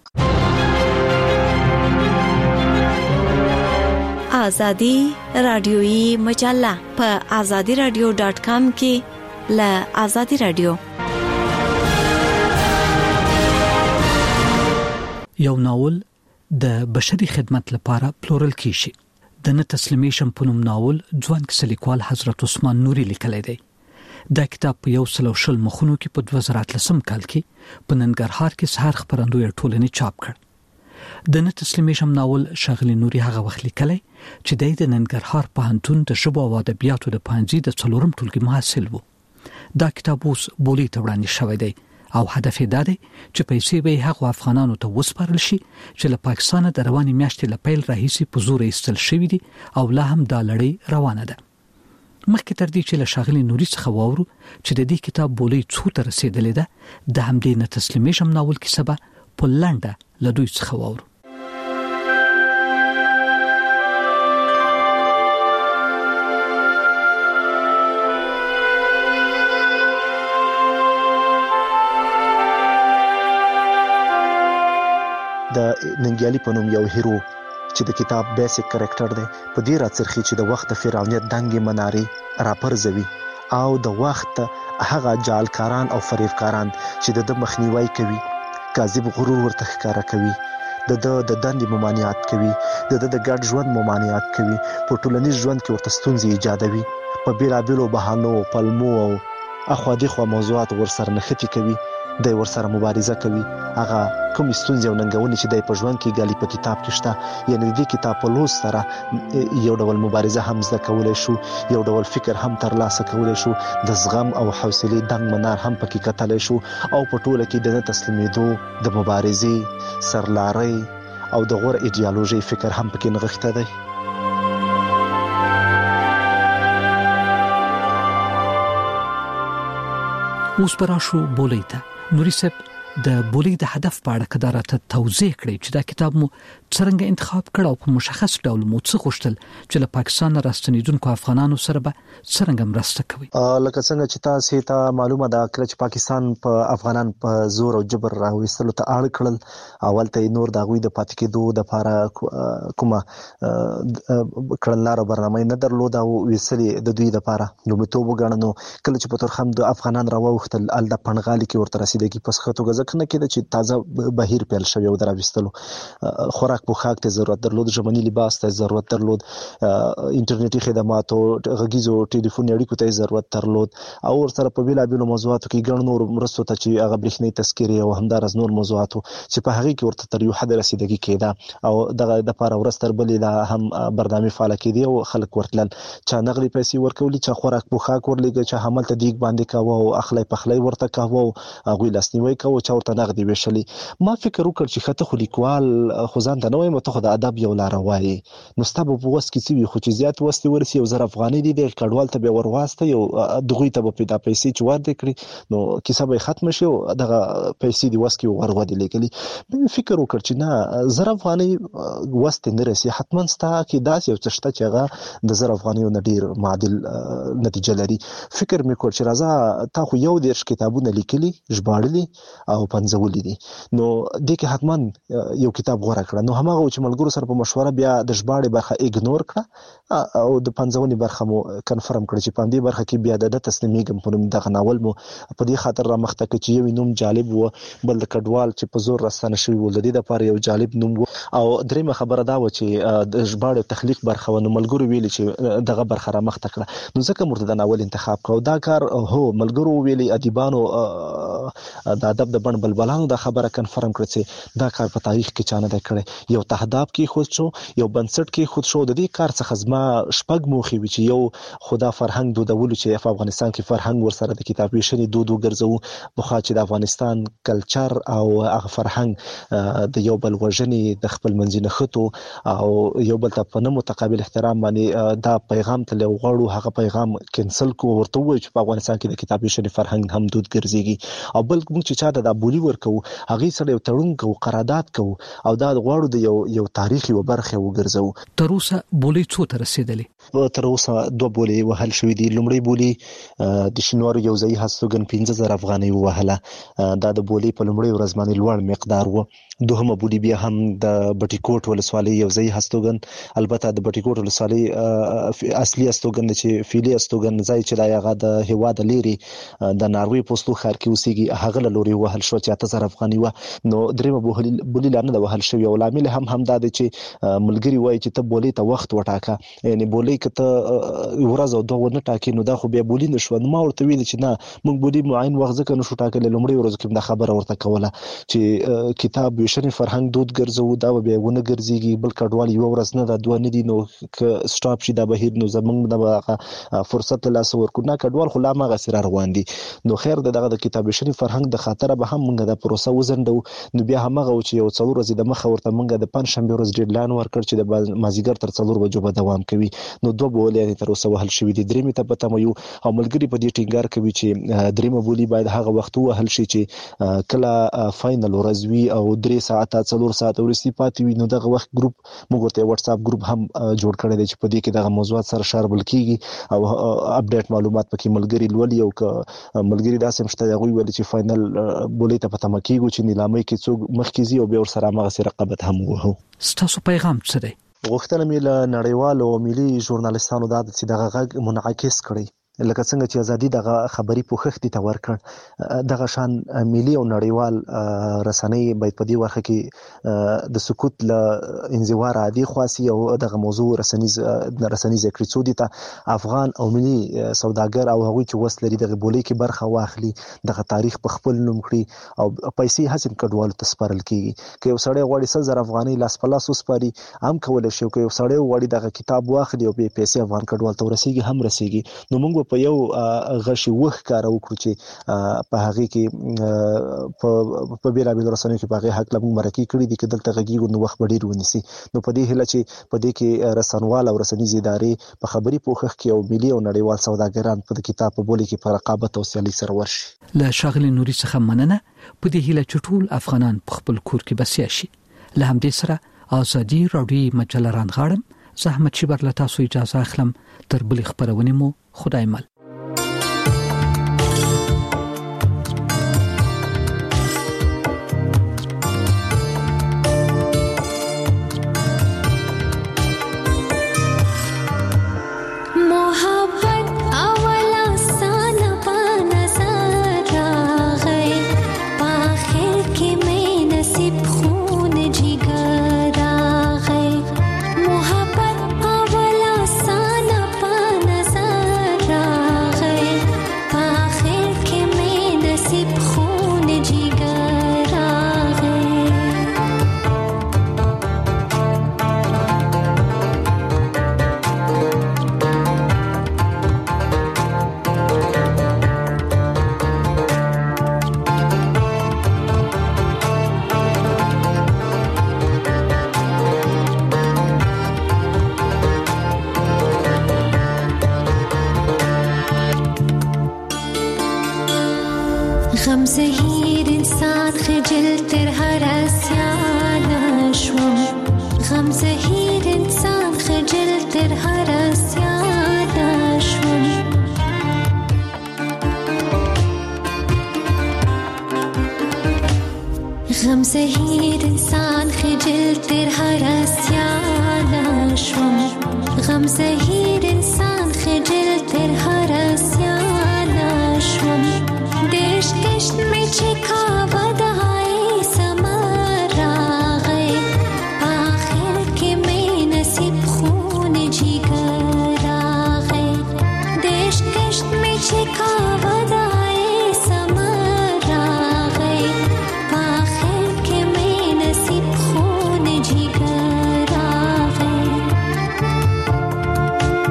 آزادی رادیویی مجله په azadiradio.com کې له آزادی رادیو. یو ناول د بشري خدمت لپاره پلورل کیږي. د نه تسلیمیشن په نوم ناول ځوان کیسه لیکوال حضرت عثمان نوري لیکلی دی. دا کتاب په 120 مخونو کې په 2013 کال کې په ننګرهار کې سهار خبرندوی ټولنې چاپ کړ. د نه تسلیمیشن ناول شاغلی نوري هغه وخت لیکلی چې د ننګرهار پوهنتون د ژبو او ادبیاتو د پوهنځي د 4م ټولګي محصل وو. دا کتاب اوس بولي ته وړاندې شوی دی او هدف یې دا دی چې پیسې به هغه افغانانو ته وسپارل شي چې له پاکستان د رواني میاشتې لپیل راهیسي په زور ایستل شوی دي او لا هم دا لړۍ روانه ده. مخکې تر دې چې له شاغلی نوري څخه واورو چې د دې کتاب بولي څو ته رسیدلې ده، د همدې نه تسلیمیشن ناول کیسه به په لنډه له دوی څخه واورو. د ننګیالي په نوم یو هیرو چې د کتاب بیسیک کریکټر دی په دې راڅرخي چې د وخت د فرعونیت دنګې منارې راپرځوي او د وخت هغه جالکاران او فریبکاران چې د مخنیوي کوي، کاذب غرور ورته ښکارا کوي، د دندې ممانعت کوي، د ګډ ژوند ممانعت کوي، په ټولنیز ژوند کې ورته ستونزې ایجادوي، په بیلابیلو بهانو پلمو او اخوا دغه موضوعات ورسره نښتي کوي، د ورسره مبارزه کوي. هغه کوم ستونزې او ننګونې چې د په ژوند کې ګالي په کتاب کې شته، یعنی د کتاب په لوست سره یو ډول مبارزه هم زده کولای شو، یو ډول فکر هم ترلاسه کولای شو، د زغم او حوصله دنګ منار هم پکې کتلای شو او په ټوله کې د نه تسلیمېدو، د مبارزې، سرلاري او د غوره ایډیالوژي فکر هم پکې نغښته دی. اوس براشو بولي ته. نوري صاحب د بولي د هدف په اړه کدارته توضیح کړي چې دا کتاب مو څنګه انتخاب کړ او په مشخص ډول مو څه غوښتل چې له پاکستان راستنیدونکو افغانانو سره به څنګه مرسته کوي. لکه څنګه چې تاسو ته معلومه ده چې پاکستان په افغانان په زور او جبر راوستلو ته اړ کړل. اول ته نور د غوي د پاتې کېدو د لپاره کومه کړنلار برنامه نه درلوده او وسلې د دوی لپاره لومړیتوب وګڼنو. کله چې په ترخم د افغانان راوختل ال د پنغالي کې ورته رسیدګي پس خطو غزه کنه کېده چې تازه بهیر پیل شوی او دراوستلو. خوراک پوښاک ته ضرورت درلود، ژمنی لباس ته ضرورت درلود، انټرنیټي خدماتو، غږیزو ټلیفوني اړیکو ته ضرورت درلود او ورسره په بیلابیلو موضوعاتو کې ګڼ نور مرستو ته چې هغه برېښنايي تذکرې او همدارس نور موضوعاتو چې په هغه کې ورته تر یو حد رسیدګي کېده او دغه د لپاره ورستر بلې لا هم برنامه فعال کېدی او خلک ورتلل چې نغلي پیسې ورکولي، چې خوراک پوښاک ورلګي، چې حمل ته دیګ باندې کاوه او اخلي پخلي ورته کاوه او غوي لاسنیوي کاوه چې ورته نغدي وشلي. ما فکر وکړ چې خطه خو لیکوال خو ځان ته نه وایم، ته خو د ادب یو لار وایي، نو ستاسو په وس کې څه وي خو چې زیات وستي ورسي او زر افغاني دي د کډوال ته به ورواسته یو دغوی ته به پیدا پیسې چې ور دکړي نو کیسه به ختم شي او دغه پیسې دی وس کې ورغودي لیکلي. مې فکر وکړ چې نه زر افغاني وست نه رسي، حتما ستا کې داس یو څه شته چې هغه د زر افغاني نه ډیر معادل نتیجه لري. فکر مې کړ چې راځه تا خو یو ډیر کتابونه لیکلي ژباړلي او پنځولي دي، نو د کې حتما یو کتاب غوړه کړه. نو همغه چې ملګرو سره په مشوره بیا د ژباړې برخه ایګنور کړه او د پنځونی برخه مو کنفرم کړ چې په دې برخه کې بیا د تسلیمیګم په نوم دغه ناول مو په دې خاطر را مخته کې چې یو نوم جالب و، بل د کډوال چې په زور راستنه شوی و، د دې لپاره یو جالب نوم و. او درېمه خبره دا و چې د ژباړې تخلیق برخه و، نو ملګرو ویلي چې دغه برخه را مخته کړه، نو ځکه مرته د ناول انتخاب کړو. دا کار هو ملګرو ویلي ادیبانو د ادب د بن بلبلانو دا خبره کنفرم کړه چې دا کار په تاریخ کې چانه ده کړی، یو تهداب کې خود شو، یو بنسټ کې خود شو. د دې کار څخه زما شپږ موخې وي چې یو خدا فرهنګ دودولو چې په افغانستان کې فرهنګ ورسره د کتاب ویشنې دود وګرځو، بخوا چې د افغانستان کلچر او هغه فرهنګ د یو بل وژنې د خپل منځنه خطو او یو بل ته په نه متقابل احترام باندې دا پیغام ته لغړو، هغه پیغام کینسل کو ورته وایي چې په افغانستان کې د کتاب ویشنې فرهنګ هم دود ګرځيږي. او بل موږ چې چا د بولی ورکو هغه سره یو تړون کو، قرارداد کو او دا غواړو د یو تاریخي برخه وګرځو. تر اوسه بولې څو ته رسیدلې؟ تر اوسه 2 بولې وهل شوې دي. لومړی بولې د شینوارو یو ځای هستوګن 15000 افغانۍ وهله. دا د بولې په لومړی ورځ باندې لوړ مقدار و. دوهمه بولې بیا هم د بټیکوټ ولسوالۍ یو ځای هستوګن، البته د بټیکوټ ولسوالۍ اصلي هستوګن چې فعلی هستوګن ځای چې دا هغه د هیواد لري د ناروې پوسټو ښار کې اوسېږي، هغه له لوري وهل شو چې 8000 افغانۍ و. نو درېمه بولې لا نه د وهل شوی او لامل هم دا دی چې ملګری وایي چې ته بولې ته وخت وټاکه، یعنی بولې کته ورځ او 2 نه ټاکې نو دا خو بیا بولې نشو. نو ما ورته ویل چې نه موږ بولې معین وخت ځکه نشو ټاکل. لومړی ورځ کې دا خبره ورته کوله چې کتاب ویشن فرهنګ دود ګرځو دا بیا ونه ګرځيږي، بل کډوال یو ورځ نه دا 2 نه دي، نو ک سټاپ شي دا بهیر نو زمونږ د فرصت لاس ورکو نه کډوال خو لا ماغه سره روان دي. نو خیر دغه د کتاب ویشن فرهنګ د خاطر به هم موږ د پروسه وزندو. نو بیا همغه چې یو 4 ورځې د مخه ورته موږ د پنځشنبه ورځ ډیډلاین ورکړ چې د مازیګر تر 4 بجو به دوام کوي. نو 2 بولې تر اوسه وهل شوې دي. درېمه ته پته مې یو او ملګری په دې ټینګار کوي چې درېمه بولې باید هغه وخت وهل شي چې کله فاینل ورځ وي او 3 ساعته 4 ساعته ورستی پاتې وي. نو دغه وخت ګروپ موږ ته واتس اپ ګروپ هم جوړ کړی دی چې په دې کې دغه موضوعات سره شاربل کیږي او اپډیټ معلومات پکې ملګری لولي او ک ملګری داسې مشته یغوي ویل چې فاینل بولې ته پته مکیږي چې نیلامه کې څوک مخکې زی او به ور سره مغه سره رقابت هم وو. ستاسو پیغام څه دی؟ غوښتنه مې له نړیوالو او ملي ژورنالیستانو دا چې دغه غږ منعکس کړي، لکه څنګه چې ازادي دغه خبري پوښښ دي تور کړ، دغه شان ملي او نړیوال رسنۍ باید په دې ورخه کې د سکوت له انزوار عادي خاصي او دغه موضوع رسنیز کړي څو دي ته افغان او ملي سوداګر او هغوی چې وسلري دغه بولې کې برخه واخلي، دغه تاریخ په خپل نوم کړي او پیسې حسن کډوالو ته سپارل کیږي. که یو سړی غواړي 100,000 افغانۍ لاس په لاس وسپاري هم کولای شي، که یو سړی غواړي دغه کتاب واخلي او به پیسې افغان کډوال ته ورسیږي هم رسیږي. نو موږ په یو غشي وخ کار وکړو چې په هغه کې په بیره بیل رسنۍ کې په هغه حق لږ مرکه کړی دي چې دلته غږیږي نو وخت ډیر ونیسي. نو په دې هله چې په دې کې رسنوال او رسنیز ادارې په خبري پوښښ کې او ملي او نړیوال سوداګران په کتاب په بولې کې په رقابت او سیالي سره ورشي. له شاغلي نوري څخه مننه. په دې هله چې ټول افغانان په خپل کور کې بسیا شي. له همدې سره ازادي راډیو مجله رانغاړم. زحمت شي بر لتا سو اجازه اخلم. تر بل خبرونه مو خدای مل. غم زهیر انسان خجل تر هر اسیان شوم، غم زهیر انسان خجل تر هر اسیان شوم. غم زهیر انسان خجل تر هر اسیان شوم، غم زهیر انسان خجل تر هر اسیان شوم. دشت دشت میں چکا ودائی سمر آگئے، آخر کے میں نصیب خون جگر آگئے. دشت دشت میں چکا ودائی سمر آگئے، آخر کے میں نصیب خون جگر آگئے.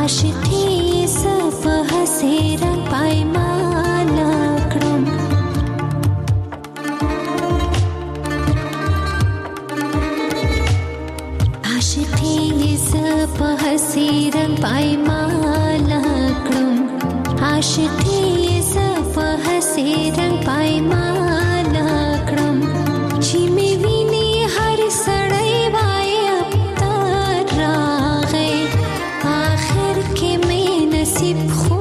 عاشقي صفه سيرا پایمالا کړم عاشقي صفه سيرا پایمالا کړم عاشقي صفه سيرا پایمالا کړم چې می ویني هر سړی وای اب تر راغی آخر کې می نصیب خو